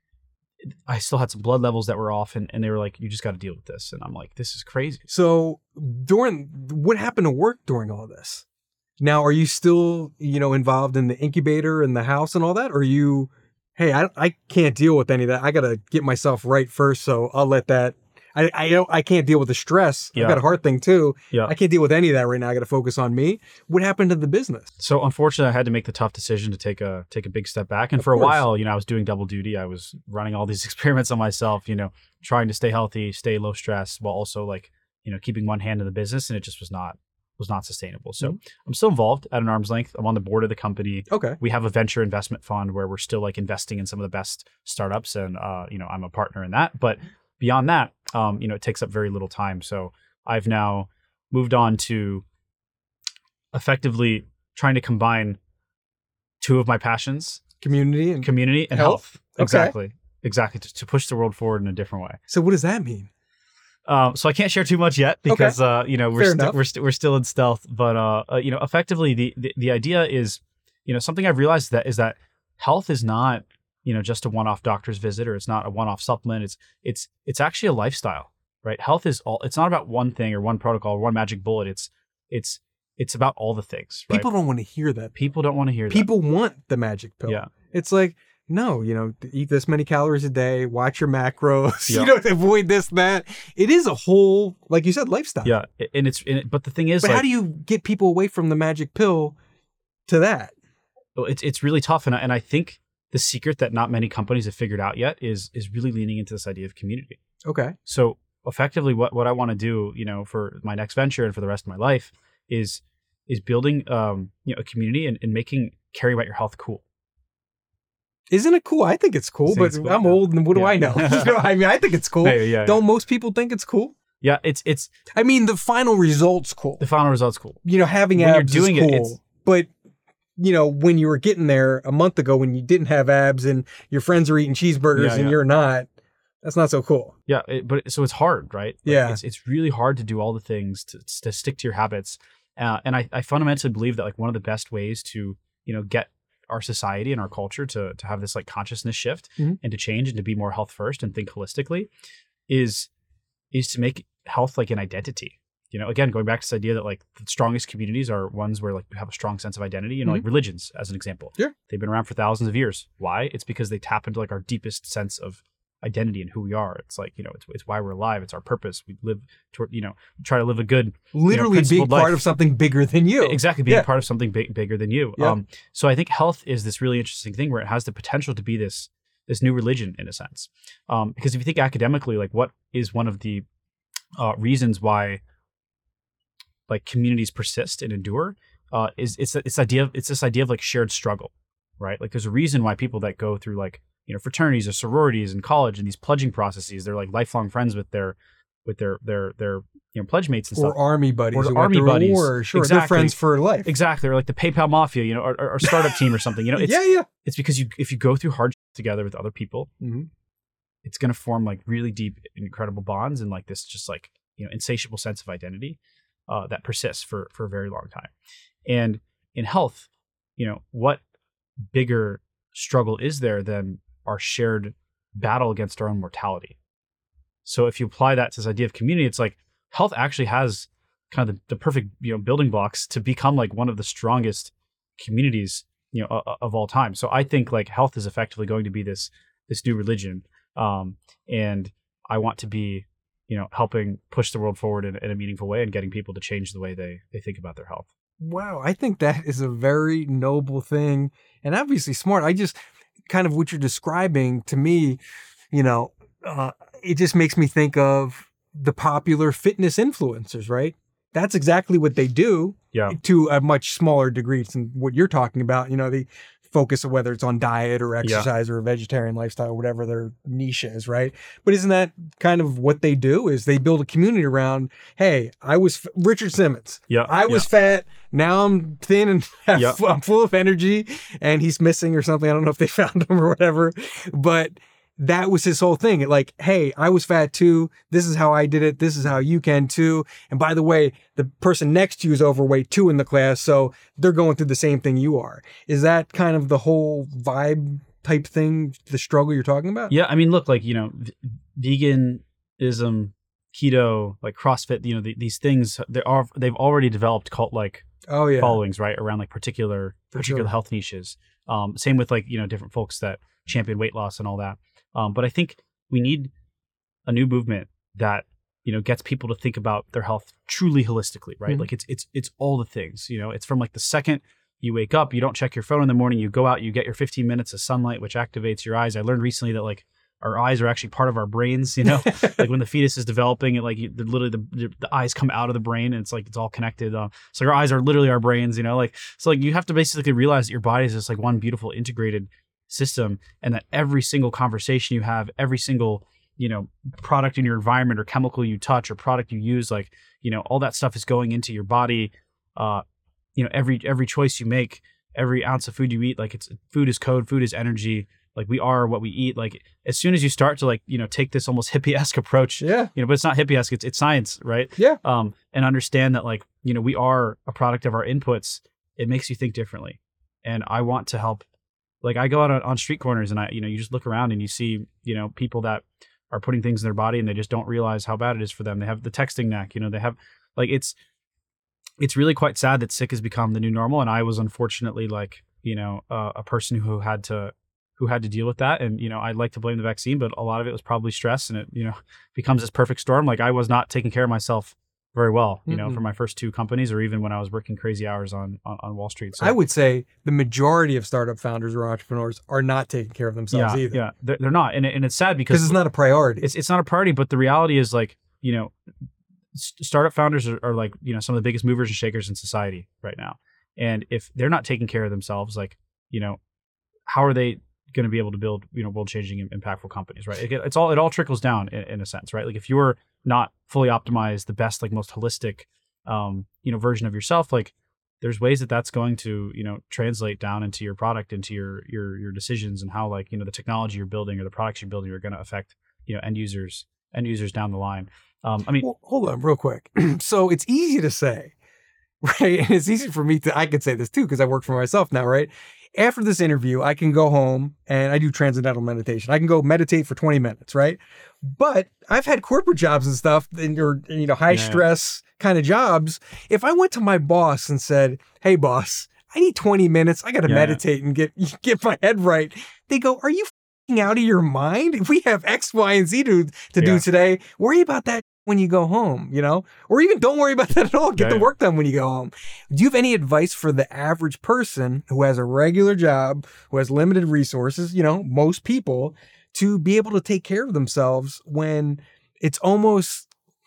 I still had some blood levels that were off, and they were like, you just got to deal with this. And I'm like, this is crazy. So what happened to work during all this? Now, are you still, involved in the incubator and the house and all that? Or are you, hey, I can't deal with any of that. I got to get myself right first. So I'll let that, I can't deal with the stress. Yeah. I've got a heart thing too. Yeah. I can't deal with any of that right now. I got to focus on me. What happened to the business? So unfortunately, I had to make the tough decision to take a big step back. And Of for a course. while, I was doing double duty. I was running all these experiments on myself, trying to stay healthy, stay low stress, while also like, keeping one hand in the business. And it just was not sustainable. So I'm still involved at an arm's length. I'm on the board of the company. Okay. We have a venture investment fund where we're still like investing in some of the best startups, and I'm a partner in that. But beyond that, it takes up very little time. So I've now moved on to effectively trying to combine 2 of my passions: community and health. Okay. Exactly. To push the world forward in a different way. So what does that mean? So I can't share too much yet because we're still in stealth. But effectively the idea is, something I've realized is that health is not, just a one-off doctor's visit, or it's not a one-off supplement. It's actually a lifestyle, right? Health is it's not about one thing or one protocol or one magic bullet. It's about all the things, right? People don't want to hear that. People don't want to hear that. People want the magic pill. Yeah. It's like, no, eat this many calories a day, watch your macros, Yeah. avoid this, that. It is a whole, like you said, lifestyle. Yeah. But the thing is, But how do you get people away from the magic pill to that? it's really tough. And I think the secret that not many companies have figured out yet is really leaning into this idea of community. Okay. So effectively what I want to do, for my next venture and for the rest of my life is building, a community and making caring about your health cool. Isn't it cool? I think it's cool, but cool, I'm yeah. old, and what do Yeah. I know? I think it's cool. Yeah. Don't most people think it's cool? Yeah, it's I mean, the final result's cool. the final result's cool. Having When you're abs doing is it, cool. it's- But, when you were getting there a month ago when you didn't have abs and your friends are eating cheeseburgers Yeah, and yeah. you're not, that's not so cool. Yeah, so it's hard, right? Like, Yeah. it's really hard to do all the things to stick to your habits. And I fundamentally believe that like one of the best ways to, get our society and our culture to have this like consciousness shift Mhm. and to change and to be more health first and think holistically is to make health like an identity. again, going back to this idea that like the strongest communities are ones where like you have a strong sense of identity, like religions as an example. Sure. They've been around for thousands of years. Why? It's because they tap into like our deepest sense of identity and who we are. It's like, it's why we're alive. It's our purpose. We live toward, try to live a good, literally being part life. of something bigger than you. Exactly. Being part of something bigger than you. Yeah. So I think health is this really interesting thing where it has the potential to be this new religion in a sense. Because if you think academically, like what is one of the reasons why like communities persist and endure is it's this idea of like shared struggle, right? Like there's a reason why people that go through like, fraternities or sororities in college and these pledging processes, they're like lifelong friends with their pledge mates and stuff. Or army buddies. Or who army went through a buddies. war. Sure, Exactly. they're friends for life. Exactly. Or like the PayPal Mafia, or startup team or something. It's because if you go through hardship together with other people, it's going to form like really deep, incredible bonds and like this just like, insatiable sense of identity that persists for a very long time. And in health, what bigger struggle is there than our shared battle against our own mortality? So if you apply that to this idea of community, it's like health actually has kind of the perfect, building blocks to become like one of the strongest communities, of all time. So I think like health is effectively going to be this new religion. And I want to be, helping push the world forward in a meaningful way and getting people to change the way they think about their health. Wow. I think that is a very noble thing and obviously smart. I just kind of what you're describing to me, it just makes me think of the popular fitness influencers, right? That's exactly what they do to a much smaller degree than what you're talking about. They focus on whether it's on diet or exercise or a vegetarian lifestyle or whatever their niche is, right? But isn't that kind of what they do is they build a community around, hey, I was Richard Simmons. I was fat. Now I'm thin and I'm full of energy and he's missing or something. I don't know if they found him or whatever, but that was his whole thing. Like, hey, I was fat too. This is how I did it. This is how you can too. And by the way, the person next to you is overweight too in the class. So they're going through the same thing you are. Is that kind of the whole vibe type thing, the struggle you're talking about? Yeah. I mean, look, like, veganism, keto, like CrossFit, these things, they've already developed cult-like followings, right? Around like particular health niches. Same with like, different folks that champion weight loss and all that. But I think we need a new movement that, gets people to think about their health truly holistically, right? Like it's all the things, it's from like the second you wake up, you don't check your phone in the morning, you go out, you get your 15 minutes of sunlight, which activates your eyes. I learned recently that like our eyes are actually part of our brains, like when the fetus is developing it, like literally the eyes come out of the brain and it's like, it's all connected. So our eyes are literally our brains, so like you have to basically realize that your body is just like one beautiful integrated system and that every single conversation you have, every single, product in your environment or chemical you touch or product you use, like, all that stuff is going into your body. Every choice you make, every ounce of food you eat, like food is code, food is energy. Like we are what we eat. Like as soon as you start to like, take this almost hippie-esque approach, but it's not hippie-esque, it's science, right? Yeah. And understand that like, we are a product of our inputs. It makes you think differently. And I want to help. Like I go out on street corners and you just look around and you see, people that are putting things in their body and they just don't realize how bad it is for them. They have the texting neck, they have like, it's really quite sad that sick has become the new normal. And I was unfortunately like, a person who had to deal with that. And, I'd like to blame the vaccine, but a lot of it was probably stress and it, becomes this perfect storm. Like I was not taking care of myself very well, for my first two companies or even when I was working crazy hours on Wall Street. So I would say the majority of startup founders or entrepreneurs are not taking care of themselves either. Yeah, they're not. And it's sad because it's not a priority. It's not a priority, but the reality is like, startup founders are like, some of the biggest movers and shakers in society right now. And if they're not taking care of themselves, like, how are they going to be able to build, world-changing, impactful companies, right? It all trickles down in a sense, right? Like if you're not fully optimized, the best, like most holistic, version of yourself, like there's ways that's going to, translate down into your product, into your decisions and how like, the technology you're building or the products you're building are going to affect, end users down the line. Well, hold on real quick. So it's easy to say, right? And it's easy for me I could say this too, because I work for myself now, right? after this interview, I can go home and I do transcendental meditation. I can go meditate for 20 minutes, right? But I've had corporate jobs and stuff, or high stress kind of jobs. If I went to my boss and said, "Hey, boss, I need 20 minutes. I got to meditate and get my head right," they go, "Are you f***ing out of your mind? If we have X, Y, and Z to do today, worry about that when you go home, or even don't worry about that at all. Get the work done when you go home." Do you have any advice for the average person who has a regular job, who has limited resources, most people, to be able to take care of themselves when it's almost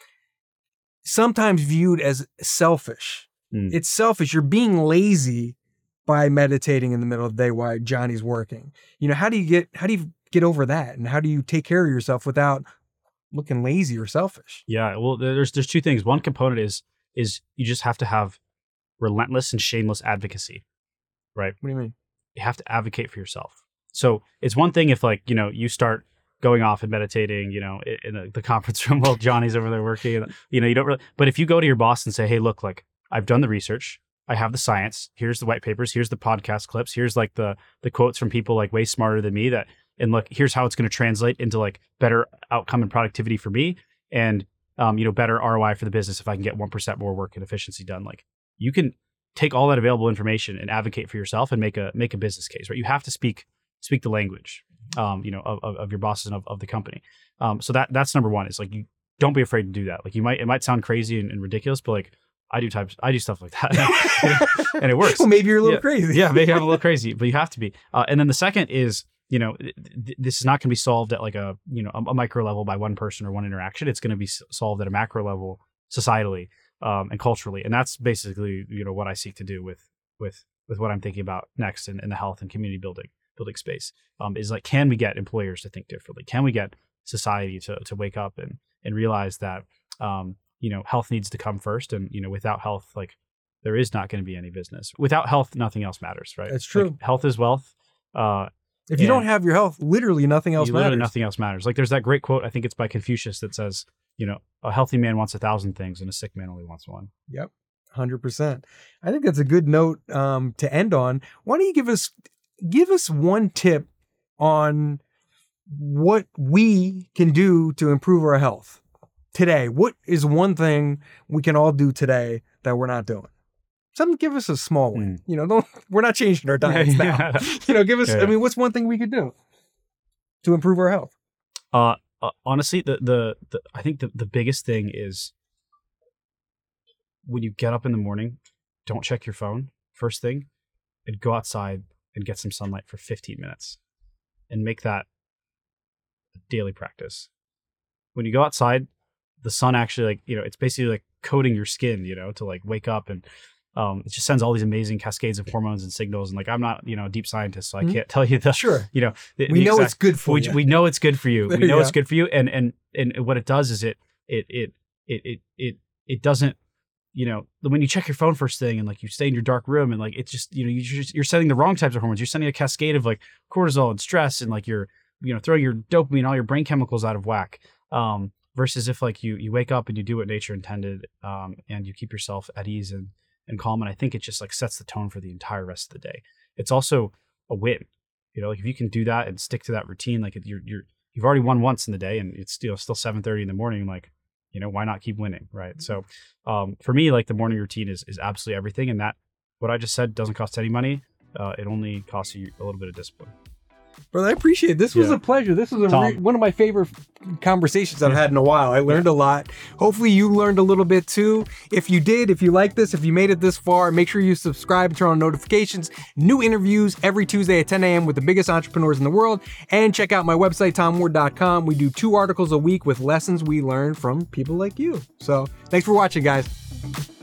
sometimes viewed as selfish? It's selfish. You're being lazy by meditating in the middle of the day while Johnny's working. How do you get over that? And how do you take care of yourself without looking lazy or selfish? Yeah, well, there's two things. One component is you just have to have relentless and shameless advocacy, right? What do you mean? You have to advocate for yourself. So it's one thing if you start going off and meditating, in the conference room while Johnny's over there working, you don't really, but if you go to your boss and say, "Hey, look, I've done the research, I have the science, here's the white papers, here's the podcast clips, here's the quotes from people way smarter than me and look, here's how it's going to translate into better outcome and productivity for me and, better ROI for the business if I can get 1% more work and efficiency done." You can take all that available information and advocate for yourself and make a business case, right? You have to speak the language, of your bosses and of the company. So that's number one. Is you don't be afraid to do that. It might sound crazy and ridiculous, but I do stuff like that, and it works. Well, maybe you're a little crazy. Yeah, maybe I'm a little crazy, but you have to be. And then the second is, this is not going to be solved at a micro level by one person or one interaction. It's going to be solved at a macro level, societally and culturally, and that's basically what I seek to do with what I'm thinking about next in the health and community building space. Is can we get employers to think differently? Can we get society to wake up and realize that health needs to come first, and without health, there is not going to be any business. Without health, nothing else matters, right? That's true. Health is wealth. If you don't have your health, literally nothing else matters. Literally nothing else matters. There's that great quote, I think it's by Confucius, that says, a healthy man wants 1,000 things and a sick man only wants one. Yep, 100%. I think that's a good note to end on. Why don't you give us one tip on what we can do to improve our health today? What is one thing we can all do today that we're not doing? Give us a small one. We're not changing our diets now. Give us. I mean, what's one thing we could do to improve our health? Honestly, I think the biggest thing is when you get up in the morning, don't check your phone first thing, and go outside and get some sunlight for 15 minutes, and make that a daily practice. When you go outside, the sun actually it's basically coating your skin, to wake up, and it just sends all these amazing cascades of hormones and signals. And I'm not, a deep scientist, so I can't tell you Sure. We know it's good for you. We know it's good for you. We know it's good for you. And what it does is it doesn't, when you check your phone first thing and you stay in your dark room and it's just, you're sending the wrong types of hormones. You're sending a cascade of cortisol and stress, and you're, throwing your dopamine, all your brain chemicals out of whack. Versus if you wake up and you do what nature intended, and you keep yourself at ease and calm. And I think it just sets the tone for the entire rest of the day. It's also a win, if you can do that and stick to that routine, you've already won once in the day, and it's still 7:30 in the morning. Why not keep winning, right? So, for me, the morning routine is absolutely everything. And that, what I just said, doesn't cost any money. It only costs you a little bit of discipline. Brother, I appreciate it. This was a pleasure. This was one of my favorite conversations I've had in a while. I learned a lot. Hopefully you learned a little bit too. If you did, if you like this, if you made it this far, make sure you subscribe and turn on notifications. New interviews every Tuesday at 10 a.m. with the biggest entrepreneurs in the world. And check out my website, TomWard.com. We do 2 articles a week with lessons we learn from people like you. So thanks for watching, guys.